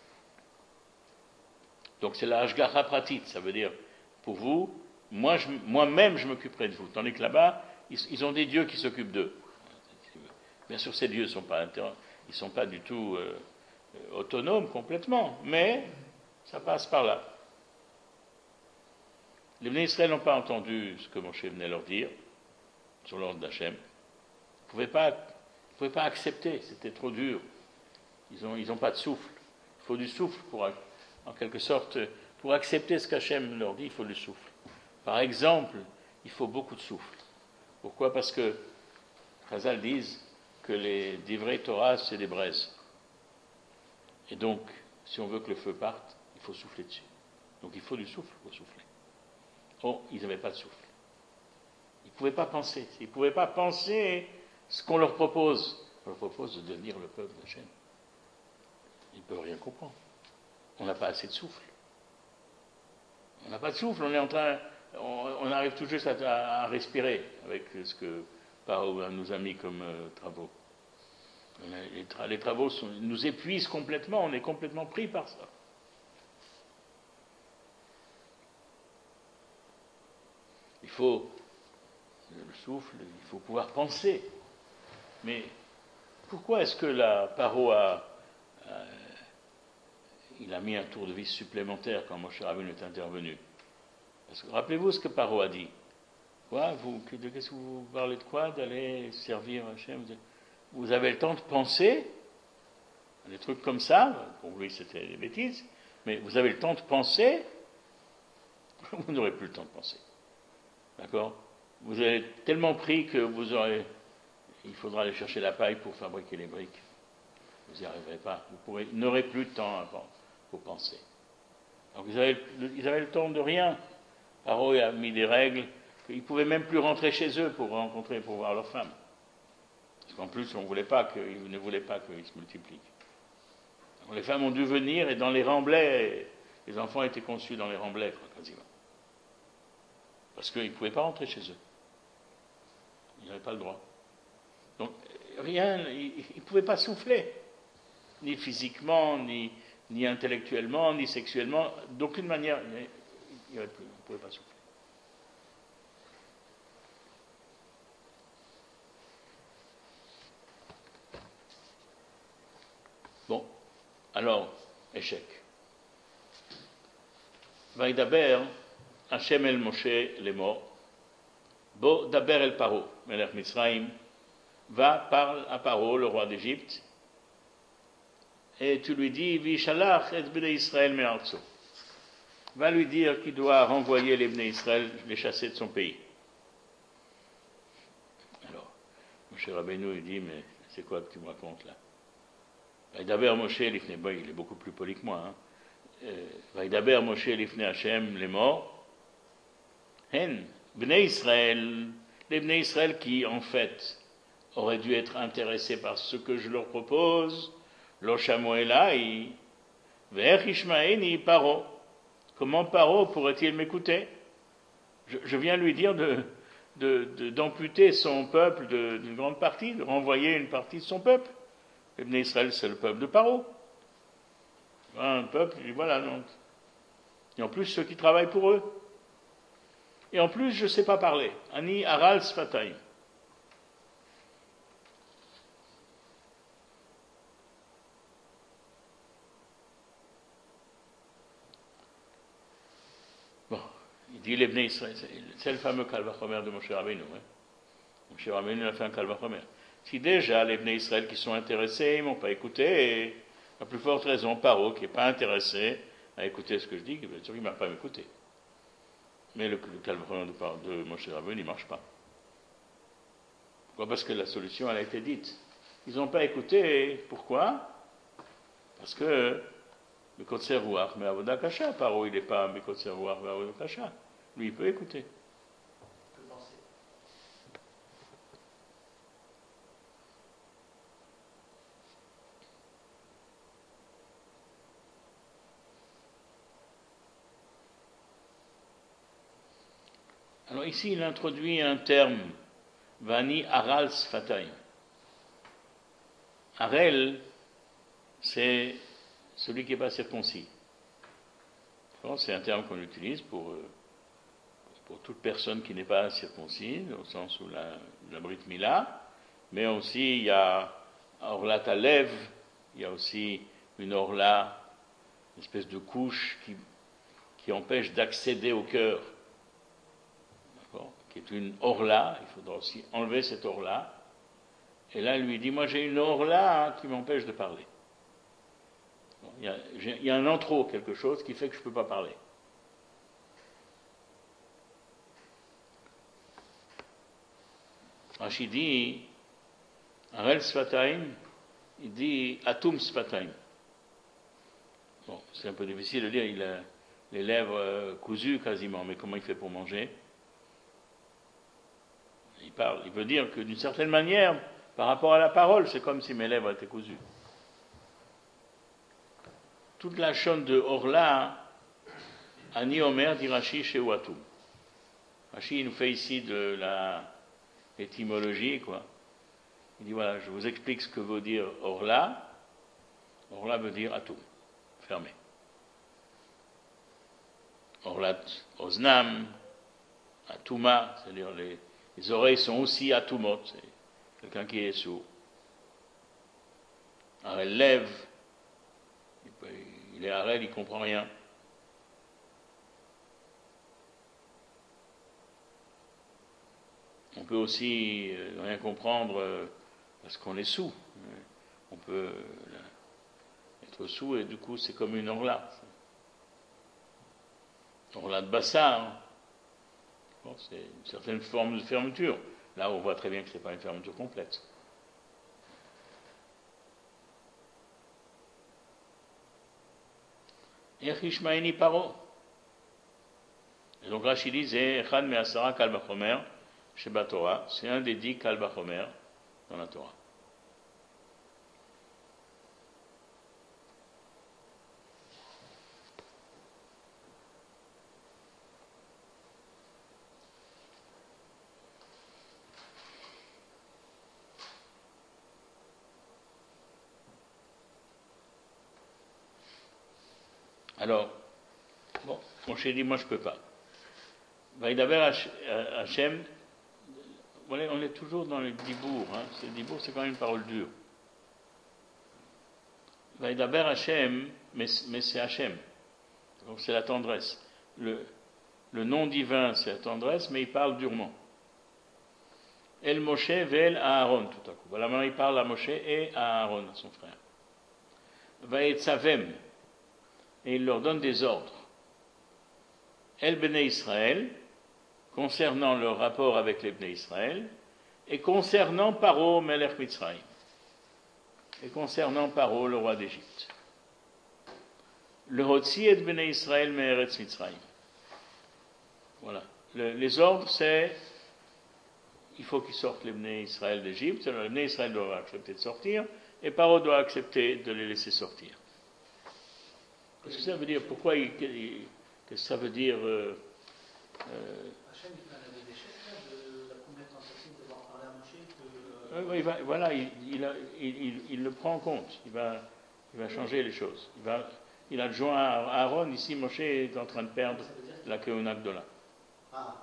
Donc c'est la Hashgacha pratit, ça veut dire pour vous, moi je, moi-même je m'occuperai de vous. Tandis que là-bas, ils, ils ont des dieux qui s'occupent d'eux. Bien sûr, ces dieux ne sont pas, ils sont pas du tout euh, autonomes complètement, mais ça passe par là. Les Bnei Israël n'ont pas entendu ce que Moshe venait leur dire sur l'ordre d'Hachem. Ils ne pouvaient pas, ils pouvaient pas accepter, c'était trop dur. Ils n'ont ils ont pas de souffle. Il faut du souffle pour, en quelque sorte, pour accepter ce qu'Hachem leur dit, il faut du souffle. Par exemple, il faut beaucoup de souffle. Pourquoi? Parce que Chazal disent que les divrei Torah, c'est des braises. Et donc, si on veut que le feu parte, il faut souffler dessus. Donc il faut du souffle pour souffler. Oh, ils n'avaient pas de souffle. Ils ne pouvaient pas penser. Ils ne pouvaient pas penser ce qu'on leur propose. On leur propose de devenir le peuple d'Hachem. Ils ne peuvent rien comprendre. On n'a pas assez de souffle. On n'a pas de souffle. On est en train, on, on arrive tout juste à, à respirer avec ce que Paro nous a mis comme euh, travaux. Les, tra- les travaux sont, nous épuisent complètement. On est complètement pris par ça. Il faut le souffle, il faut pouvoir penser. Mais pourquoi est-ce que la Paro a, a, il a mis un tour de vis supplémentaire quand Moshe Rabbeinu est intervenu? Parce que rappelez-vous ce que Paro a dit. Quoi, vous, qu'est-ce que vous parlez de quoi? D'aller servir Hachem? Vous avez le temps de penser? Des trucs comme ça, pour lui c'était des bêtises, mais vous avez le temps de penser? Vous n'aurez plus le temps de penser. D'accord? Vous avez tellement pris que vous aurez, il faudra aller chercher la paille pour fabriquer les briques. Vous n'y arriverez pas. Vous pourrez, n'aurez plus de temps pour penser. Donc ils avaient, ils avaient le temps de rien. Paro a mis des règles qu'ils ne pouvaient même plus rentrer chez eux pour rencontrer, pour voir leurs femmes. Parce qu'en plus, on voulait pas qu'ils ne voulaient pas qu'ils se multiplient. Donc, les femmes ont dû venir et dans les remblais, les enfants étaient conçus dans les remblais, quasiment. Parce qu'ils ne pouvaient pas rentrer chez eux. Ils n'avaient pas le droit. Donc, rien, ils ne pouvaient pas souffler. Ni physiquement, ni, ni intellectuellement, ni sexuellement. D'aucune manière, ils ne pouvaient pas souffler. Bon, alors, échec. Vaïdaber, Hachem el Moshe les morts. Bo daber el Paro, Melech Mitzrayim, va, parle à Paro, le roi d'Égypte, et tu lui dis, Vishalach et bnei Israël me'artso. Va lui dire qu'il doit renvoyer les bnei Israël, les chasser de son pays. Alors, Moshe Rabbeinu, il dit, mais c'est quoi que tu me racontes là? Vaïdaber Moshe l'ifne, bon, il est beaucoup plus poli que moi, hein. Vaïdaber Moshe l'ifne Hachem les morts. Hen, bnei Israël, les bnei Israël qui, en fait, auraient dû être intéressés par ce que je leur propose, lo shamo elai, ve'ech yishma'eni Paro. Comment Paro pourrait-il m'écouter? je, je viens lui dire de, de, de, d'amputer son peuple de, d'une grande partie, de renvoyer une partie de son peuple. Les bnei Israël, c'est le peuple de Paro. Un peuple, voilà, donc. Et en plus, ceux qui travaillent pour eux. Et en plus, je ne sais pas parler. Ani aral sfatayim. Bon, il dit les bnei Israël, c'est le fameux Kal Vachomer de Moshe Rabbeinu. Hein. Moshe Rabbeinu a fait un Kal Vachomer. Si déjà les bnei Israël qui sont intéressés, ils ne m'ont pas écouté, et la plus forte raison, Paro, qui n'est pas intéressé à écouter ce que je dis, bien sûr, il ne m'a pas écouté. Mais le, le Kal Vachomer de, de Moshe Rabbeinu, il ne marche pas. Pourquoi? Parce que la solution, elle a été dite. Ils n'ont pas écouté. Pourquoi? Parce que Bekotser Ruach, mais Avoda Kasha, Paro, il n'est pas Bekotser Ruach, mais Avoda Kasha. Lui, il peut écouter. Il peut penser. Alors ici, il introduit un terme, Vani Aral Sfatayim. Arel, c'est celui qui n'est pas circoncis. C'est un terme qu'on utilise pour, pour toute personne qui n'est pas circoncis, au sens où la, la Brit Mila, mais aussi il y a Orlat Alev, il y a aussi une Orla, une espèce de couche qui, qui empêche d'accéder au cœur, qui est une Orla, il faudra aussi enlever cette Orla. Et là, il lui dit, moi j'ai une Orla hein, qui m'empêche de parler. Bon, il, y a, il y a un en trop, quelque chose qui fait que je ne peux pas parler. Rashi dit, Arel Sfatayim, il dit Atum Sfatayim. Bon, c'est un peu difficile de dire, il a les lèvres euh, cousues quasiment, mais comment il fait pour manger? Il parle, il veut dire que d'une certaine manière, par rapport à la parole, c'est comme si mes lèvres étaient cousues. Toute la chaîne de Orla, Ani Omer dit Rashi chez Watum. Rashi nous fait ici de la étymologie, quoi. Il dit voilà, je vous explique ce que veut dire Orla. Orla veut dire Atum, fermé. Orlat Oznam, Atuma, c'est-à-dire les, les oreilles sont aussi Atumot, c'est quelqu'un qui est sourd. Alors elle lève, il est arrêt, il ne comprend rien. On peut aussi euh, rien comprendre euh, parce qu'on est sous. On peut euh, être sous et du coup c'est comme une orla. Orla de Bassar. Bon, c'est une certaine forme de fermeture. Là on voit très bien que ce n'est pas une fermeture complète. Echishmaeni Paro. Donc Rachid dit, c'est Echad Me'asara Kal Vachomer Sheba Torah, c'est un des dix Kal Vachomer dans la Torah. Alors, bon, Moshe dit, moi je ne peux pas. Vaïdaber Hachem, on est toujours dans le dibour, hein. Le dibour c'est quand même une parole dure. Vaïdaber Hachem, mais, mais c'est Hachem, donc c'est la tendresse. Le, le nom divin c'est la tendresse, mais il parle durement. El Moshe ve'el Aaron, tout à coup. Voilà, maintenant il parle à Moshe et à Aaron, à son frère. Vaïetzavem, et il leur donne des ordres. El Bnei Israël, concernant leur rapport avec les Bnei Israël, et concernant Paro Melech Mitzrayim, et concernant Paro, le roi d'Égypte. Le Hotzi et Bnei Israël Me'eretz Mitzrayim. Voilà. Le, les ordres, c'est il faut qu'ils sortent les Bnei Israël d'Égypte, alors les Bnei Israël doivent accepter de sortir, et Paro doit accepter de les laisser sortir. Qu'est-ce que ça veut dire? Pourquoi il, il, Qu'est-ce que ça veut dire euh, euh, Hachem, il fait un aveu d'échec de la première tentative de devoir parler à Moshe que, euh, il va, voilà, il, il, a, il, il, il le prend en compte, il va, il va changer les choses. Il, va, il adjoint à Aaron, ici Moshe est en train de perdre la Keuna Gdola. Ah.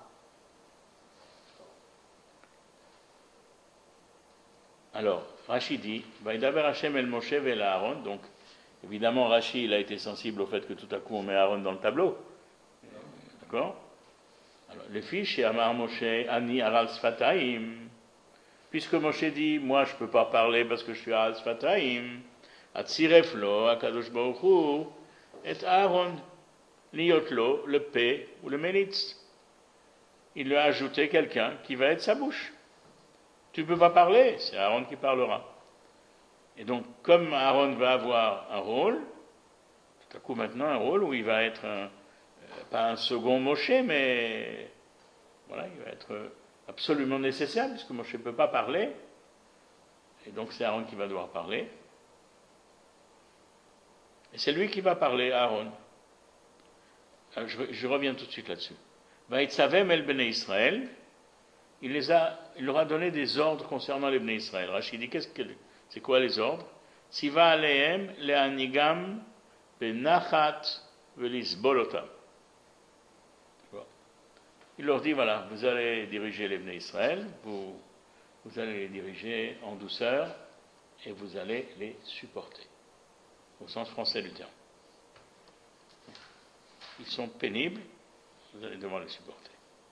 Alors, Rashi dit, Vaïdaber Hachem el Moshe ve'el Aaron, donc évidemment Rashi il a été sensible au fait que tout à coup on met Aaron dans le tableau. D'accord? Alors, les fiches, et Amar Moshe, Ani Aral Sfataim, puisque Moshe dit, moi je ne peux pas parler parce que je suis Aral Sfataim, Atzireflo, Akadosh Baruch Hu, et Aaron, Liotlo, le P ou le Melitz. Il lui a ajouté quelqu'un qui va être sa bouche. Tu ne peux pas parler, c'est Aaron qui parlera. Et donc, comme Aaron va avoir un rôle, tout à coup maintenant un rôle où il va être un, euh, pas un second Moshe, mais voilà, il va être absolument nécessaire, puisque Moshe ne peut pas parler, et donc c'est Aaron qui va devoir parler. Et c'est lui qui va parler, Aaron. Alors, je, je reviens tout de suite là-dessus. Vaïtzavem el Bnei Israël, il, les a, il leur a donné des ordres concernant les Bnei Israël. Rachid dit, qu'est-ce que, c'est quoi les ordres? Siva alehem le'anigam benachat velisbolotam. Il leur dit, voilà, vous allez diriger les Bnei Israël, vous, vous allez les diriger en douceur, et vous allez les supporter, au sens français du terme. Ils sont pénibles, vous allez devoir les supporter.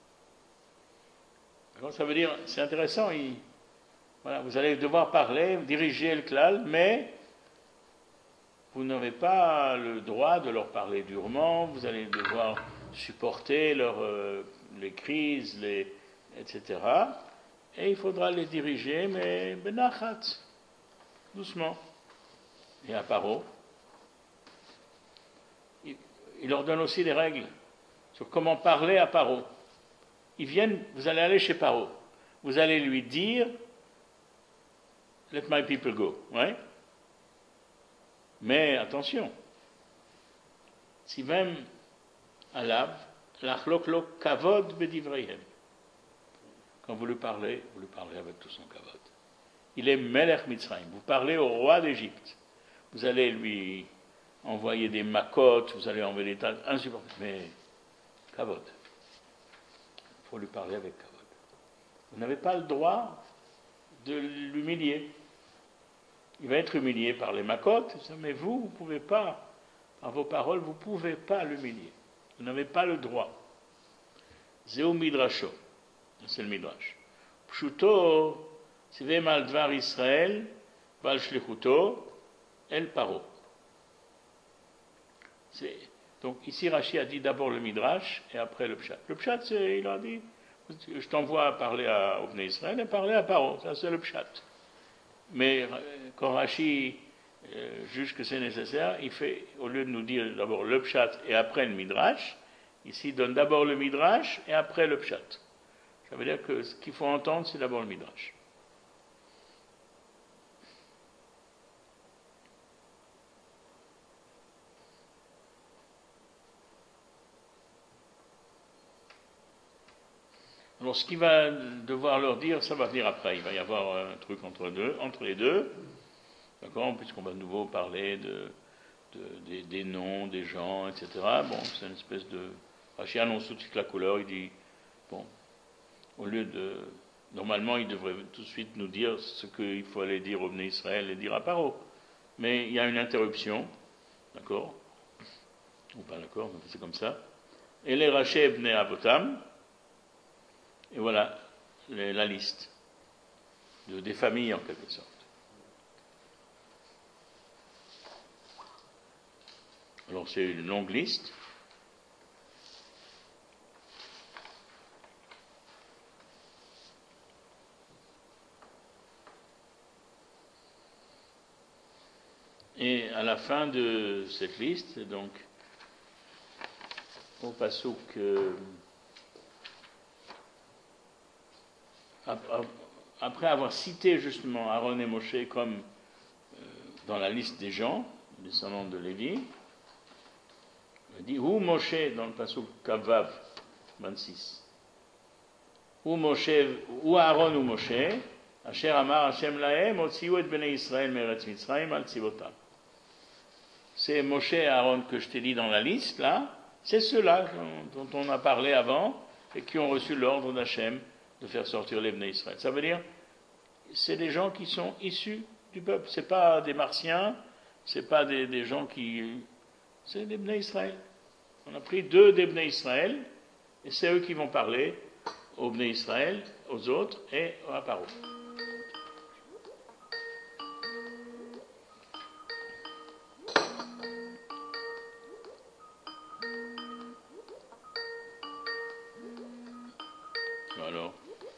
Alors, ça veut dire, c'est intéressant, il, voilà, vous allez devoir parler, diriger le klal, mais vous n'avez pas le droit de leur parler durement, vous allez devoir supporter leur, euh, les crises, les, et cetera. Et il faudra les diriger, mais benachat, doucement. Et à Paro, il, il leur donne aussi des règles sur comment parler à Paro. Ils viennent, vous allez aller chez Paro, vous allez lui dire let my people go, ouais. Mais attention, si même alav lachloklo kavod bedivreihem, quand vous lui parlez, vous lui parlez avec tout son kavod. Il est Melech Mitzrayim. Vous parlez au roi d'Égypte. Vous allez lui envoyer des macotes, vous allez envoyer des tas insupportables, mais kavod. Il faut lui parler avec kavod. Vous n'avez pas le droit de l'humilier. Il va être humilié par les macotes, mais vous, vous ne pouvez pas, par vos paroles, vous ne pouvez pas l'humilier. Vous n'avez pas le droit. Zéou midrasho, c'est le midrash. Pshuto, sivem al dvar Israël, val shlichuto, el paro. C'est, donc ici Rashi a dit d'abord le midrash et après le pshat. Le pshat, c'est, il a dit, je t'envoie à parler à, au Bnei Israël et parler à Paro, ça c'est le pshat. Mais quand Rashi euh, juge que c'est nécessaire, il fait, au lieu de nous dire d'abord le pshat et après le midrash, Ici, il donne d'abord le Midrash et après le Pshat. Ça veut dire que ce qu'il faut entendre, c'est d'abord le Midrash. Alors, ce qu'il va devoir leur dire, ça va venir après. Il va y avoir un truc entre, deux, entre les deux. D'accord? Puisqu'on va de nouveau parler de, de, des, des noms, des gens, et cetera. Bon, c'est une espèce de. Rachi annonce tout de suite la couleur. Il dit bon, au lieu de. Normalement, il devrait tout de suite nous dire ce qu'il faut aller dire au Bnei Israël et dire à Paro. Mais il y a une interruption. D'accord? Ou pas d'accord, mais c'est comme ça. Et les Raché Bnei Avotam. Et voilà les, la liste de, des familles en quelque sorte. Alors c'est une longue liste. Et à la fin de cette liste, donc, au passouk, euh, après avoir cité justement Aaron et Moshe comme euh, dans la liste des gens, descendants de Lévi, il dit ou Moshe dans le passouk Kavav vingt-six, ou Moshe, ou Aaron ou Moshe, Asher Amar Hashem Lahem, Otziu et Bnei Israël Meretz Mitzrayim al Tzivotam. C'est Moshe et Aaron que je t'ai dit dans la liste là, c'est ceux-là dont on a parlé avant et qui ont reçu l'ordre d'Hachem de faire sortir les Bnei Israël. Ça veut dire, c'est des gens qui sont issus du peuple. C'est pas des Martiens, c'est pas des, des gens qui, c'est des Bnei Israël. On a pris deux des Bnei Israël et c'est eux qui vont parler aux Bnei Israël, aux autres et à Paro. Alors.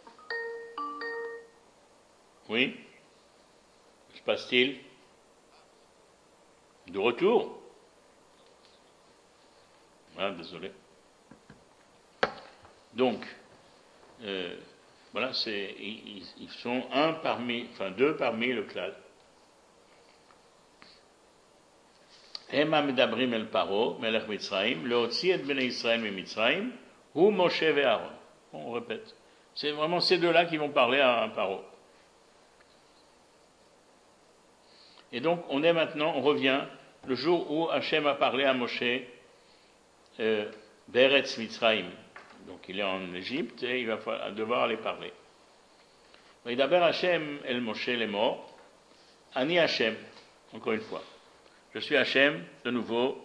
Oui? Que se passe-t-il? De retour? Ah, désolé. Donc, euh, voilà, c'est, ils, ils sont un parmi, enfin deux parmi le clade. Hema medabrim el paro, melech Mitzrayim, leotzi et bnei Israël mi Mitzrayim, hu Moshe ve Aaron. On répète. C'est vraiment ces deux-là qui vont parler à un paro. Et donc, on est maintenant, on revient, le jour où Hachem a parlé à Moshe, euh, Beretz Mitzrayim. Donc, il est en Égypte et il va devoir aller parler. D'abord, Hachem, El Moshe, les morts. Ani Hachem, encore une fois. Je suis Hachem, de nouveau.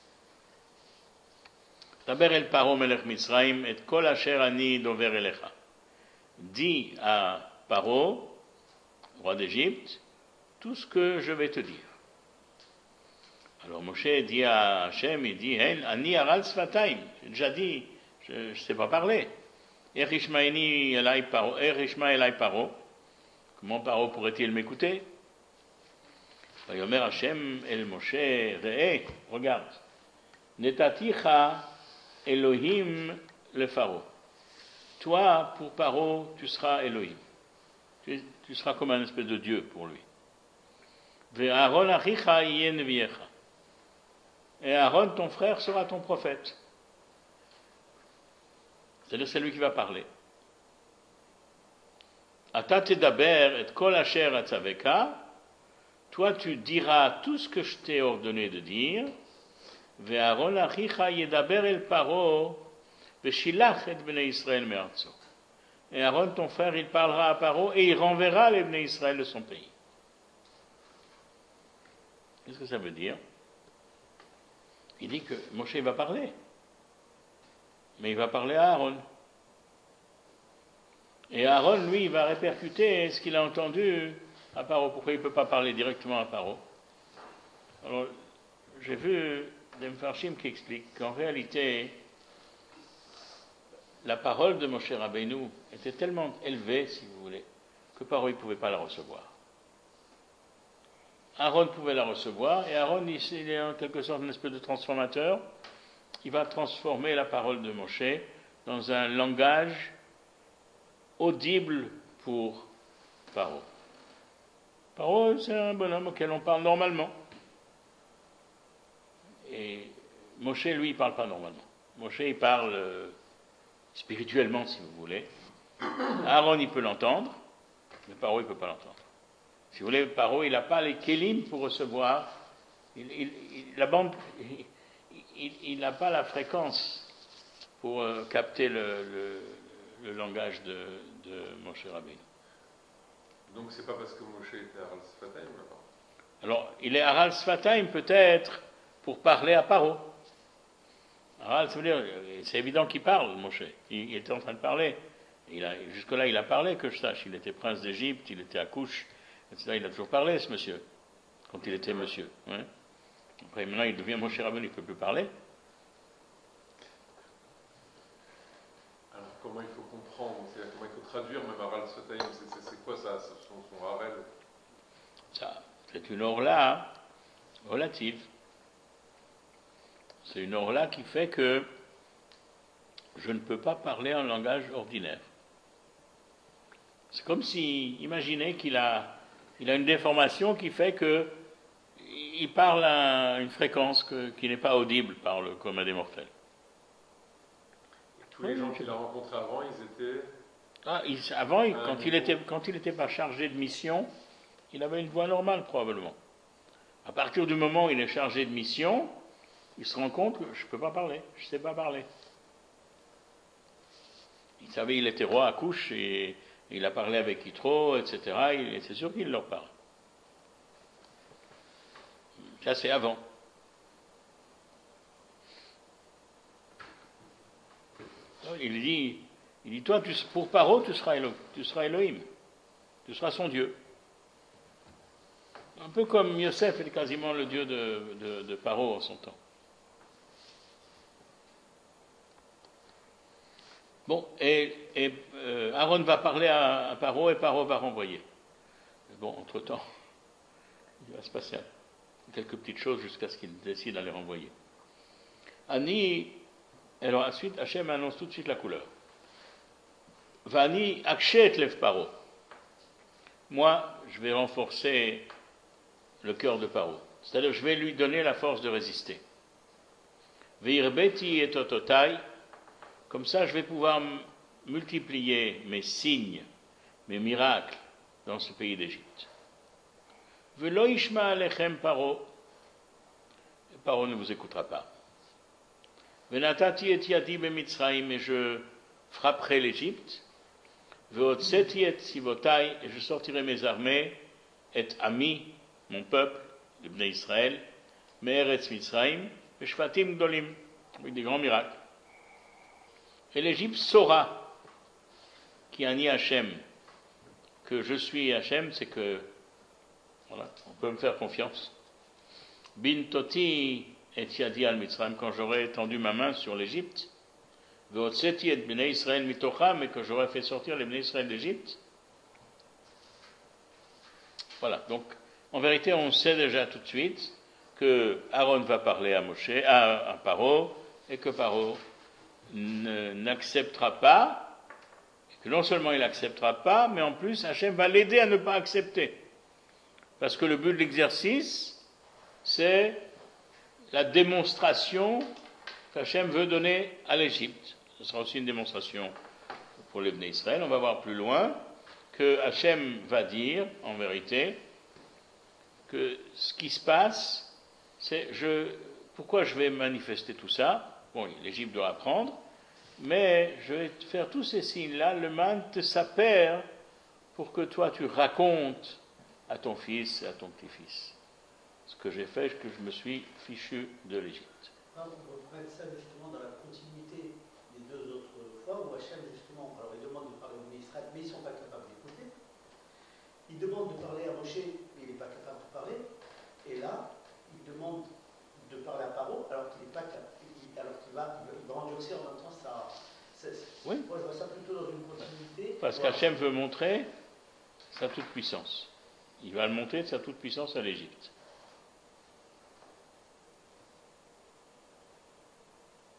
D'abord, El Paro Melech Mitzrayim, et Kol Asher Ani Dover Elecha. Dis à Paro, roi d'Égypte, tout ce que je vais te dire. Alors Moshe dit à Hachem, il dit, hey, Ani Aral Sfataim, j'ai déjà dit, je ne sais pas parler. Erishma Elai Paro, comment Paro pourrait-il m'écouter? Vayomer Hachem El Moshe, Re'e, regarde, Netaticha Elohim le Pharaon. Toi, pour Paro, tu seras Elohim. Tu, tu seras comme un espèce de Dieu pour lui. Et Aaron, ton frère, sera ton prophète. C'est-à-dire, c'est lui qui va parler. Toi, tu diras tout ce que je t'ai ordonné de dire. Et Aaron, ton frère, il parlera à Paro et il renverra les Bnei Israël de son pays. Qu'est-ce que ça veut dire? Il dit que Moshe va parler, mais il va parler à Aaron. Et Aaron, lui, il va répercuter ce qu'il a entendu à Paro. Pourquoi il ne peut pas parler directement à Paro? Alors, j'ai vu des Mefarshim qui expliquent qu'en réalité, la parole de Moshe Rabbeinu était tellement élevée, si vous voulez, que Paro ne pouvait pas la recevoir. Aaron pouvait la recevoir, et Aaron, il est en quelque sorte une espèce de transformateur, il va transformer la parole de Moshe dans un langage audible pour Paro. Paro, c'est un bonhomme auquel on parle normalement. Et Moshe, lui, il ne parle pas normalement. Moshe, il parle euh, spirituellement, si vous voulez. Aaron, il peut l'entendre, mais Paro, il ne peut pas l'entendre. Si vous voulez, Paro, il n'a pas les kélim pour recevoir. Il, il, il, la bande, il n'a pas la fréquence pour euh, capter le, le, le langage de, de Moshe Rabbeinu. Donc c'est pas parce que Moshe était Aral Sfataim là-bas. Alors, il est Aral Sfataim peut-être pour parler à Paro. Aral, ça veut dire, c'est évident qu'il parle, Moshe. Il, il était en train de parler. Il a, jusque-là, il a parlé, que je sache. Il était prince d'Égypte, il était à Couche, et cetera. Il a toujours parlé, ce monsieur, quand il était monsieur. Ouais. Après, maintenant, il devient Moshe Rabbeinu, il ne peut plus parler. Alors, comment il faut comprendre, c'est-à-dire comment il faut traduire même Aral Sfataim, c'est, c'est, c'est quoi ça, son, son Harel? Ça, c'est une orla relative. C'est une orla qui fait que je ne peux pas parler en langage ordinaire. C'est comme si, imaginez qu'il a, il a une déformation qui fait que il parle à une fréquence que, qui n'est pas audible par le commun des mortels. Tous les gens qu'il a rencontrés avant, ils étaient... Ah, il, avant, il, quand, il était, quand il n'était pas chargé de mission, il avait une voix normale probablement. À partir du moment où il est chargé de mission, il se rend compte que je ne peux pas parler, je ne sais pas parler. Il savait qu'il était roi à Couche et il a parlé avec Yitro, et cetera. Et c'est sûr qu'il leur parle. Ça, c'est avant. Il dit, il dit toi, tu, pour Paro, tu seras, Elo, tu seras Elohim. Tu seras son Dieu. Un peu comme Yosef est quasiment le Dieu de, de, de Paro en son temps. Bon, et, et euh, Aaron va parler à, à Paro et Paro va renvoyer. Bon, entre-temps, il va se passer quelques petites choses jusqu'à ce qu'il décide d'aller renvoyer. Ani, alors ensuite, Hachem annonce tout de suite la couleur. Vani akshet lev Paro. Moi, je vais renforcer le cœur de Paro. C'est-à-dire, je vais lui donner la force de résister. Veirbeti et tototai. Comme ça, je vais pouvoir multiplier mes signes, mes miracles dans ce pays d'Égypte. Velo ishma alechem Paro. Paro ne vous écoutera pas. Venatati et yadi bemitzraim, et je frapperai l'Égypte. Veotseti et sivotai, et je sortirai mes armées, et ami, mon peuple, les Bnei Israël, me'eretz Mitzraim, et shvatim gdolim, avec des grands miracles. Et l'Égypte saura qui ani Hachem, que je suis Hachem, c'est que voilà, on peut me faire confiance. Bin toti et yadi al Mitzrayim, quand j'aurai tendu ma main sur l'Égypte, veotseti et bnei Israël mitocham, et que j'aurai fait sortir les bnei Israël d'Égypte. Voilà, donc en vérité on sait déjà tout de suite que Aaron va parler à Moshe, à, à Paro, et que Paro n'acceptera pas, et que non seulement il n'acceptera pas, mais en plus Hachem va l'aider à ne pas accepter. Parce que le but de l'exercice, c'est la démonstration qu'Hachem veut donner à l'Égypte. Ce sera aussi une démonstration pour les Bnei Israël. On va voir plus loin que Hachem va dire, en vérité, que ce qui se passe, c'est je, pourquoi je vais manifester tout ça. Bon, l'Égypte doit apprendre, mais je vais te faire tous ces signes-là, le man te s'appelle pour que toi tu racontes à ton fils et à ton petit-fils ce que j'ai fait, que je me suis fichu de l'Égypte. On pourrait mettre ça justement dans la continuité des deux autres fois où Hachem justement, alors il demande de parler aux Israël, mais ils ne sont pas capables d'écouter. Il demande de parler à Moshe, mais il n'est pas capable de parler. Et là, il demande de parler à Paro, alors qu'il n'est pas capable. Alors qu'il va, il va endurcir en même temps ça. C'est, c'est, oui. Moi, je vois ça plutôt dans une continuité. Parce qu'Hachem veut montrer sa toute-puissance. Il va le montrer de sa toute-puissance à l'Égypte.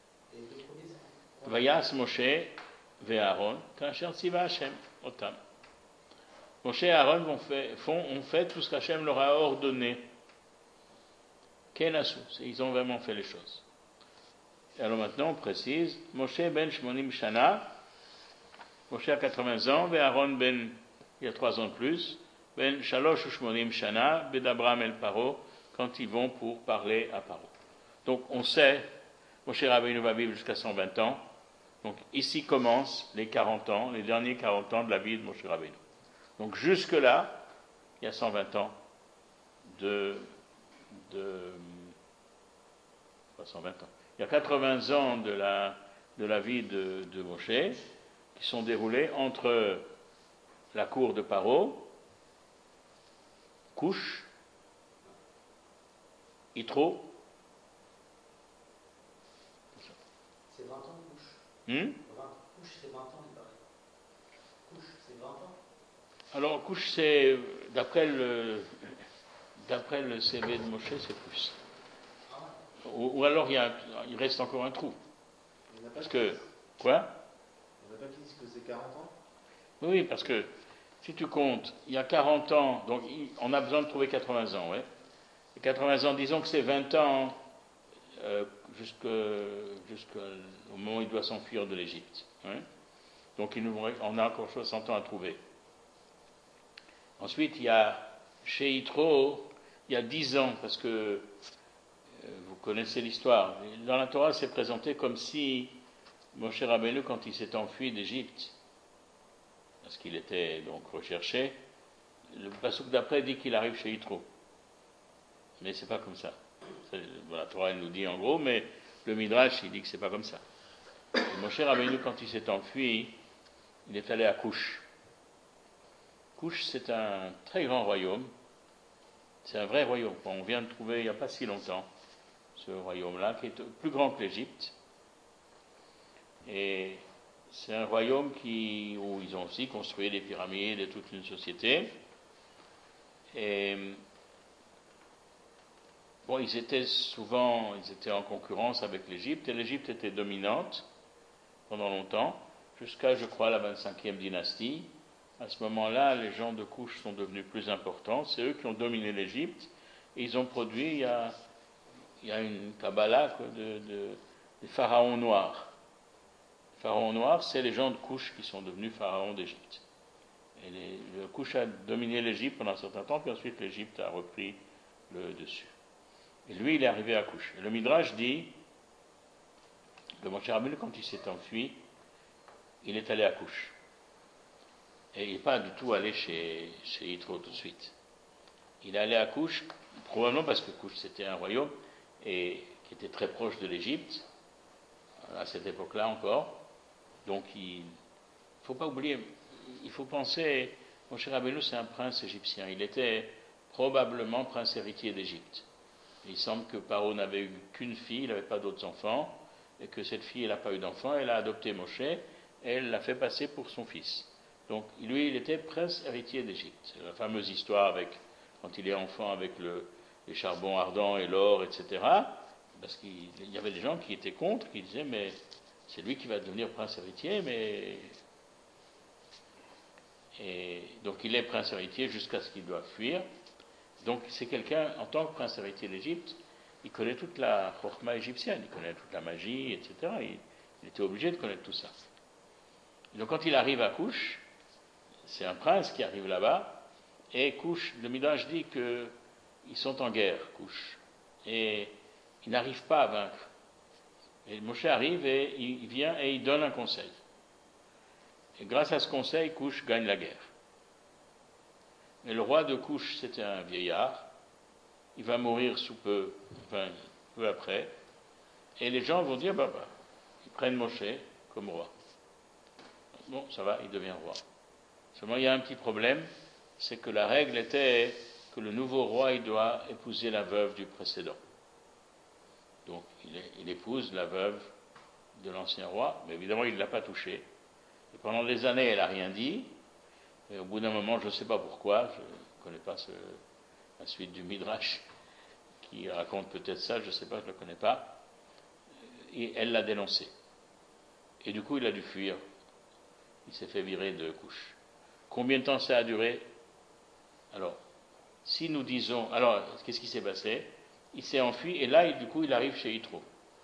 Vayas Moshe ve'Aaron, kasher tziva Hashem, otam. Moshe et Aaron vont fait, font, ont fait tout ce qu'Hachem leur a ordonné. Kenasu, ils ont vraiment fait les choses. Et alors maintenant on précise, Moshe ben Shmonim Shana, Moshe a quatre-vingts ans, et Aaron ben, il y a trois ans de plus, ben Shalosh Shmonim Shana, Bedabram el Paro, quand ils vont pour parler à Paro. Donc on sait, Moshe Rabbeinu va vivre jusqu'à cent vingt ans, donc ici commencent les quarante ans, les derniers quarante ans de la vie de Moshe Rabbeinu. Donc jusque-là, il y a cent vingt ans de... de pas cent vingt ans. Il y a quatre-vingts ans de la, de la vie de, de Moshe qui sont déroulés entre la cour de Paro, Couche, Yitro. C'est vingt ans, Couche. Hmm? Couche, c'est vingt ans, il paraît. Couche, c'est vingt ans. Alors, Couche, c'est, d'après le, d'après le C V de Moshe, c'est plus. Ou, ou alors il, y a, il reste encore un trou. Il n'y en a pas Parce qui que, disent- quoi? il n'y en a pas qui disent que c'est quarante ans. Oui, oui, parce que si tu comptes, il y a quarante ans, donc il- on a besoin de trouver quatre-vingts ans, ouais. Et quatre-vingts ans, disons que c'est vingt ans euh, jusqu'au, jusqu'au moment où il doit s'enfuir de l'Égypte. Hein. Donc il nous, on a encore soixante ans à trouver. Ensuite, il y a chez Yitro, il y a dix ans, parce que euh, vous connaissez l'histoire. Dans la Torah, c'est présenté comme si Moshe Rabbeinu, quand il s'est enfui d'Égypte, parce qu'il était donc recherché, le passouk d'après dit qu'il arrive chez Yitro. Mais c'est pas comme ça. C'est, bon, la Torah elle nous dit en gros, mais le Midrash il dit que c'est pas comme ça. Et Moshe Rabbeinu, quand il s'est enfui, il est allé à Couche. Couche, c'est un très grand royaume. C'est un vrai royaume. On vient de trouver il n'y a pas si longtemps ce royaume-là, qui est plus grand que l'Égypte. Et c'est un royaume qui, où ils ont aussi construit des pyramides et toute une société. Et bon, ils étaient souvent, ils étaient en concurrence avec l'Égypte, et l'Égypte était dominante pendant longtemps, jusqu'à, je crois, la vingt-cinquième dynastie. À ce moment-là, les gens de Couche sont devenus plus importants. C'est eux qui ont dominé l'Égypte, et ils ont produit, il y a, il y a une Kabbalah quoi, de, de, des pharaons noirs. Les pharaons noirs, c'est les gens de Couche qui sont devenus pharaons d'Égypte. Et les, le Couche a dominé l'Égypte pendant un certain temps, puis ensuite l'Égypte a repris le dessus. Et lui, il est arrivé à Couche. Et le Midrash dit que Moshe Rabbeinu, quand il s'est enfui, il est allé à Couche. Et il n'est pas du tout allé chez, chez Yitro tout de suite. Il est allé à Couche, probablement parce que Couche c'était un royaume et qui était très proche de l'Égypte, à cette époque-là encore. Donc il ne faut pas oublier, il faut penser, Moshe Rabbeinu c'est un prince égyptien. Il était probablement prince héritier d'Égypte. Il semble que Paro n'avait eu qu'une fille, il n'avait pas d'autres enfants, et que cette fille n'a pas eu d'enfant, elle a adopté Moshe, et elle l'a fait passer pour son fils. Donc lui, il était prince héritier d'Égypte. C'est la fameuse histoire avec, quand il est enfant avec le, les charbons ardents et l'or, et cetera. Parce qu'il y avait des gens qui étaient contre, qui disaient, mais c'est lui qui va devenir prince héritier, mais... Et donc il est prince héritier jusqu'à ce qu'il doive fuir. Donc c'est quelqu'un, en tant que prince héritier d'Égypte, il connaît toute la chorma égyptienne, il connaît toute la magie, et cetera. Il, il était obligé de connaître tout ça. Donc quand il arrive à Couche, c'est un prince qui arrive là-bas, et Couche, le Midrash dit qu'ils sont en guerre, Couche, et ils n'arrivent pas à vaincre. Et Moshe arrive et il vient et il donne un conseil. Et grâce à ce conseil, Couche gagne la guerre. Mais le roi de Couche, c'était un vieillard. Il va mourir sous peu, enfin, peu après. Et les gens vont dire, bah, bah, ils prennent Moshe comme roi. Bon, ça va, il devient roi. Seulement, il y a un petit problème, c'est que la règle était que le nouveau roi, il doit épouser la veuve du précédent. Donc, il, est, il épouse la veuve de l'ancien roi, mais évidemment, il ne l'a pas touchée. Et pendant des années, elle n'a rien dit. Et au bout d'un moment, je ne sais pas pourquoi, je ne connais pas ce, la suite du Midrash qui raconte peut-être ça, je ne sais pas, je ne le connais pas. Et elle l'a dénoncé. Et du coup, il a dû fuir. Il s'est fait virer de couche. Combien de temps ça a duré? Alors, si nous disons... Alors, qu'est-ce qui s'est passé? Il s'est enfui, et là, du coup, il arrive chez Yitro.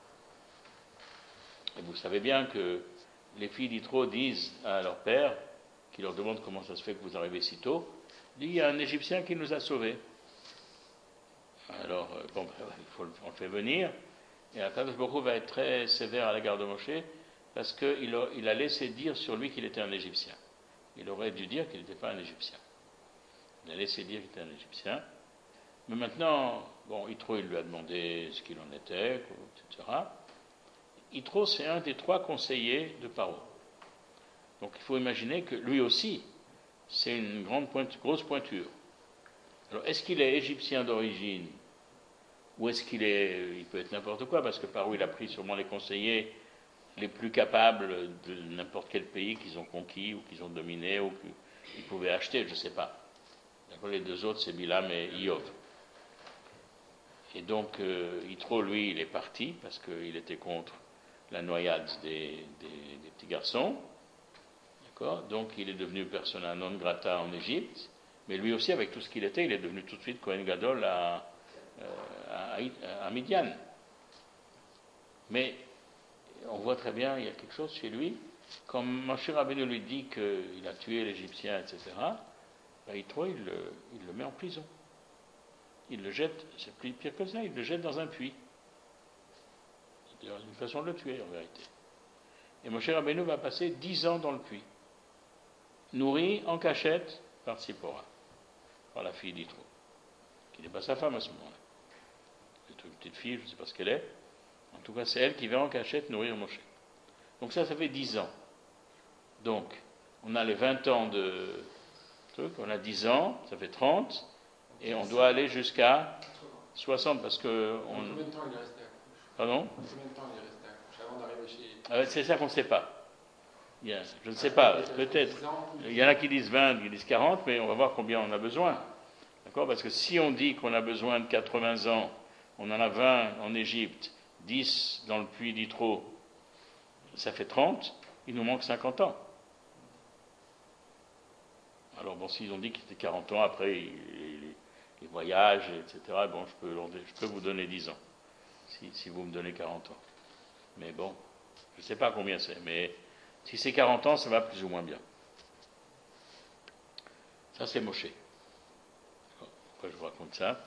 Et vous savez bien que les filles d'Yitro disent à leur père, qui leur demande comment ça se fait que vous arrivez si tôt, dit, il y a un Égyptien qui nous a sauvés. Alors, bon, ben, il faut, on le fait venir, et Akadosh Baruch Hu va être très sévère à l'égard de Moshe, parce qu'il a, il a laissé dire sur lui qu'il était un Égyptien. Il aurait dû dire qu'il n'était pas un Égyptien. Il a laissé dire qu'il était un Égyptien. Mais maintenant, bon, Yitro, il lui a demandé ce qu'il en était, et cetera. Yitro, c'est un des trois conseillers de Paro. Donc il faut imaginer que lui aussi, c'est une grande pointe, grosse pointure. Alors, est-ce qu'il est égyptien d'origine, ou est-ce qu'il est, il peut être n'importe quoi, parce que Paro, il a pris sûrement les conseillers les plus capables de n'importe quel pays qu'ils ont conquis, ou qu'ils ont dominé, ou qu'ils pouvaient acheter, je ne sais pas. D'accord, les deux autres, c'est Bilam et Iyov. Et donc, euh, Yitro, lui, il est parti, parce qu'il était contre la noyade des, des, des petits garçons. D'accord, donc, il est devenu persona non grata en Égypte. Mais lui aussi, avec tout ce qu'il était, il est devenu tout de suite Kohen Gadol à, à, à, à Midian. Mais on voit très bien, il y a quelque chose chez lui. Quand Moshe Rabbeinu lui dit qu'il a tué l'Égyptien, et cetera, ben, Yitro, il le, il le met en prison. Il le jette, c'est plus pire que ça, il le jette dans un puits. C'est une façon de le tuer, en vérité. Et Moshe Rabbeinu va passer dix ans dans le puits, nourri en cachette par Tzipora, par la fille d'Yitro, qui n'est pas sa femme à ce moment-là. C'est une petite fille, je ne sais pas ce qu'elle est. En tout cas, c'est elle qui va en cachette nourrir Moshe. Donc ça, ça fait dix ans. Donc, on a les vingt ans de truc, on a dix ans, ça fait trente, et on doit aller jusqu'à soixante, parce que... On... Combien de temps il est resté à couche? Pardon? Combien de temps il est resté à couche avant d'arriver chez... Ah, c'est ça qu'on ne sait pas. Il y a, je ne sais pas, peut-être. Il y en a qui disent vingt, qui disent quarante, mais on va voir combien on a besoin. D'accord? Parce que si on dit qu'on a besoin de quatre-vingts ans, on en a vingt en Égypte, dix dans le puits d'Yitro, ça fait trente, il nous manque cinquante ans. Alors bon, s'ils ont dit qu'il était quarante ans, après les, les voyages, et cetera, bon, je peux, je peux vous donner dix ans, si, si vous me donnez quarante ans. Mais bon, je ne sais pas combien c'est, mais si c'est quarante ans, ça va plus ou moins bien. Ça, c'est Moshe. Pourquoi je vous raconte ça?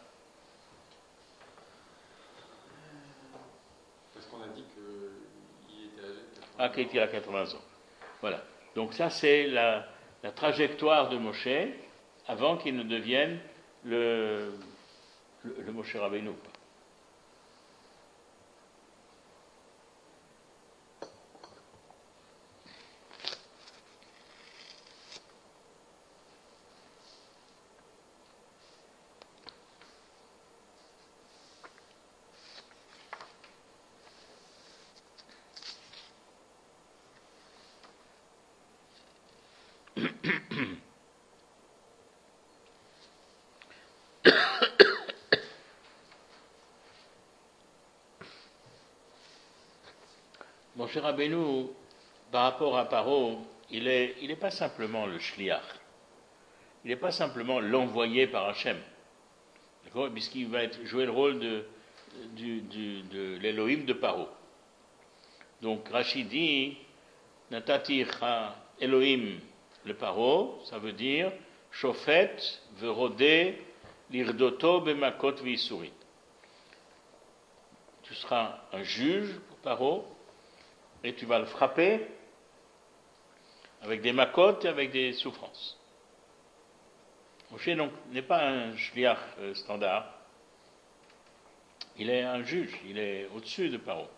Parce qu'on a dit qu'il était âgé de quatre-vingts ans. Ah, qu'il était à quatre-vingts ans. Voilà. Donc ça, c'est la, la trajectoire de Moshe avant qu'il ne devienne le, le, le Moshe Rabbeinu. Moshe Rabbeinu, par rapport à Paro, il n'est il est pas simplement le shliach, il n'est pas simplement l'envoyé par Hachem, d'accord, puisqu'il va être, jouer le rôle de, du, du, de l'Elohim de Paro. Donc Rachid dit, Natati ha Elohim le Paro, ça veut dire Shofet verodé l'irdoto bemakot v'isurit. Tu seras un juge pour Paro, et tu vas le frapper avec des makotes et avec des souffrances. Moshe donc n'est pas un shliach euh, standard, il est un juge, il est au-dessus de Paro.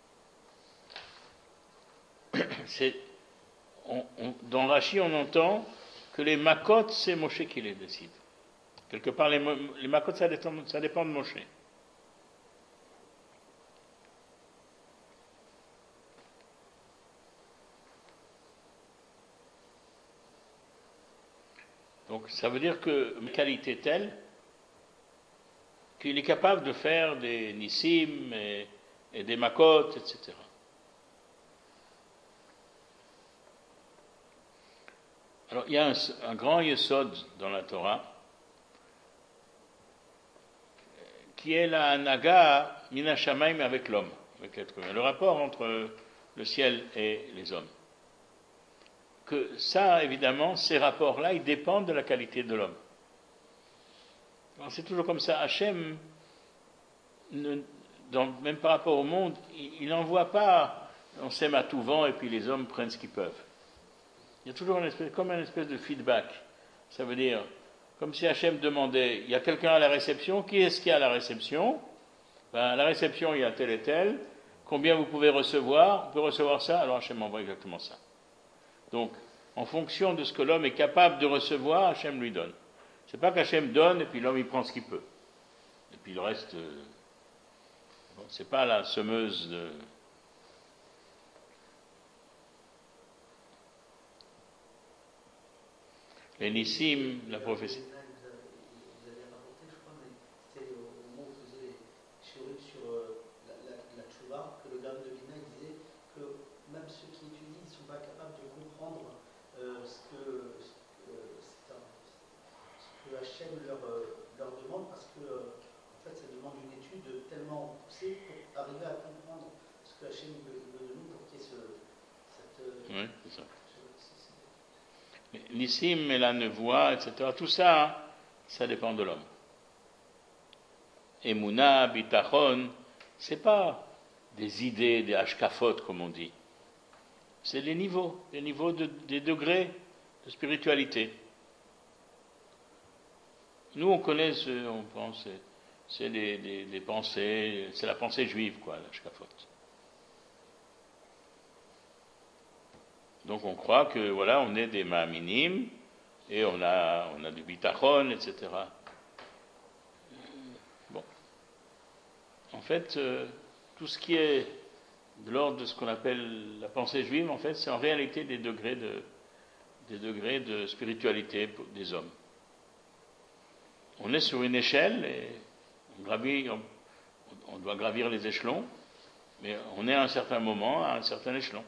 C'est, on, on, dans Rashi, on entend que les makotes, c'est Moshe qui les décide. Quelque part, les, les makotes, ça dépend, ça dépend de Moshe. Donc ça veut dire que une qualité telle qu'il est capable de faire des nissim et, et des makot, et cetera. Alors, il y a un, un grand yesod dans la Torah qui est la hanaga mina shamayim avec l'homme, avec l'être humain, le rapport entre le ciel et les hommes. Que ça, évidemment, ces rapports-là, ils dépendent de la qualité de l'homme. Alors, c'est toujours comme ça. Hachem, ne, dans, même par rapport au monde, il n'envoie pas, on sème à tout vent et puis les hommes prennent ce qu'ils peuvent. Il y a toujours une espèce, comme une espèce de feedback. Ça veut dire, comme si Hachem demandait, il y a quelqu'un à la réception, qui est-ce qui est à la réception? Ben, à la réception, il y a tel et tel. Combien vous pouvez recevoir? On peut recevoir ça, alors Hachem envoie exactement ça. Donc, en fonction de ce que l'homme est capable de recevoir, Hachem lui donne. C'est pas qu'Hachem donne et puis l'homme il prend ce qu'il peut. Et puis le reste, euh, bon, c'est pas la semeuse de... Les Nissim, la prophétie. Vous avez rapporté, je crois, mais c'était au moment où vous faisiez les chirurgies sur euh, la, la, la tchouva, que le Gaon de Vilna disait que même ceux qui étudient ne sont pas capables de comprendre euh, ce, que, ce, que, ce que Hachem leur, euh, leur demande, parce que euh, en fait, ça demande une étude tellement poussée pour arriver à comprendre ce que Hachem veut, veut de nous pour qu'il y ait ce, cette. Euh, oui, c'est ça. Nissim et la nevoie, et cetera. Tout ça, ça dépend de l'homme. Emouna, bitachon, c'est pas des idées, des hashkafot, comme on dit. C'est les niveaux, les niveaux de, des degrés de spiritualité. Nous, on connaît, ce, on pense, c'est, c'est les, les, les pensées, c'est la pensée juive, quoi, l'hashkafot. Donc on croit que voilà, on est des ma'aminim et on a, on a du bitachon, et cetera. Bon. En fait, euh, tout ce qui est de l'ordre de ce qu'on appelle la pensée juive, en fait, c'est en réalité des degrés de, des degrés de spiritualité des hommes. On est sur une échelle et on, gravit, on, on doit gravir les échelons, mais on est à un certain moment, à un certain échelon.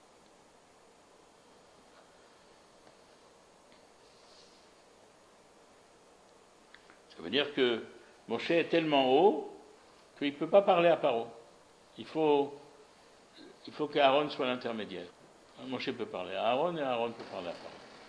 Ça veut dire que Moshe est tellement haut qu'il ne peut pas parler à Paro. Il faut, il faut qu'Aaron soit l'intermédiaire. Moshe peut parler à Aaron et Aaron peut parler à Paro.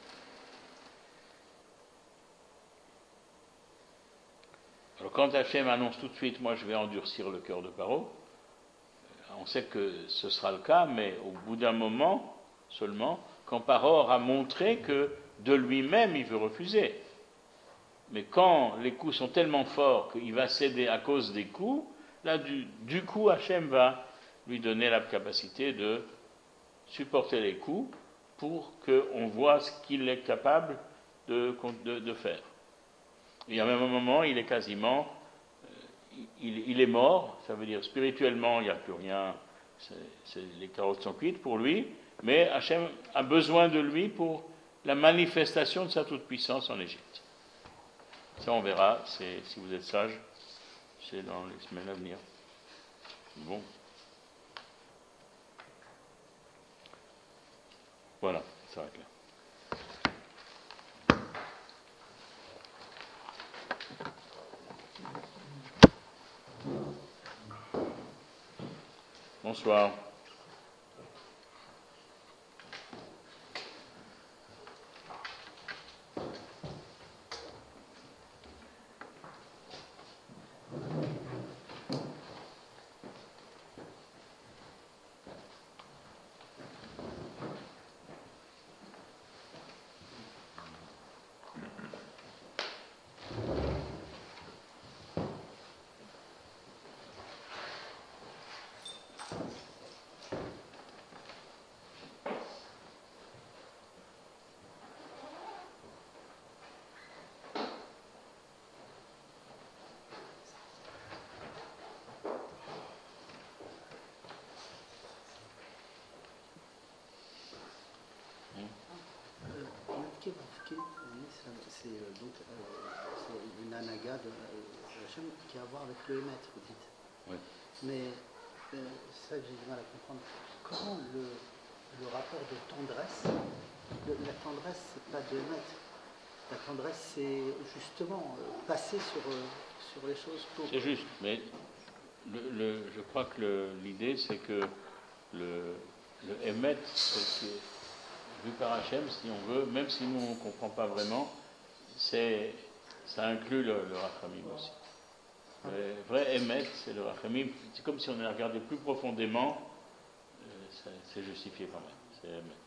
Alors quand Hachem annonce tout de suite, moi je vais endurcir le cœur de Paro, on sait que ce sera le cas, mais au bout d'un moment seulement, quand Paro aura montré que de lui-même il veut refuser. Mais quand les coups sont tellement forts qu'il va céder à cause des coups, là, du, du coup, Hachem va lui donner la capacité de supporter les coups pour qu'on voit ce qu'il est capable de, de, de faire. Et à même un moment, il est quasiment, euh, il, il est mort, ça veut dire spirituellement, il n'y a plus rien, c'est, c'est, les carottes sont cuites pour lui, mais Hachem a besoin de lui pour la manifestation de sa toute-puissance en Égypte. Ça, on verra, c'est, si vous êtes sage, c'est dans les semaines à venir. Bon. Voilà, ça s'arrête là. Bonsoir. C'est euh, donc euh, c'est une anaga de Hachem qui a à voir avec le Hémet, vous dites. Oui. Mais euh, c'est ça que j'ai du mal à comprendre. Comment le, le rapport de tendresse Le- La tendresse, c'est pas de mettre. La tendresse, c'est justement euh, passer sur, euh, sur les choses pour. C'est juste, mais le, le- je crois que le- l'idée, c'est que le, le émet, c'est qui est vu par Hachem, si on veut, même si nous on ne comprend pas vraiment, c'est, ça inclut le, le rachamim aussi. Le vrai émet, c'est le rachamim. C'est comme si on allait regarder plus profondément, euh, c'est, c'est justifié quand même. C'est émet.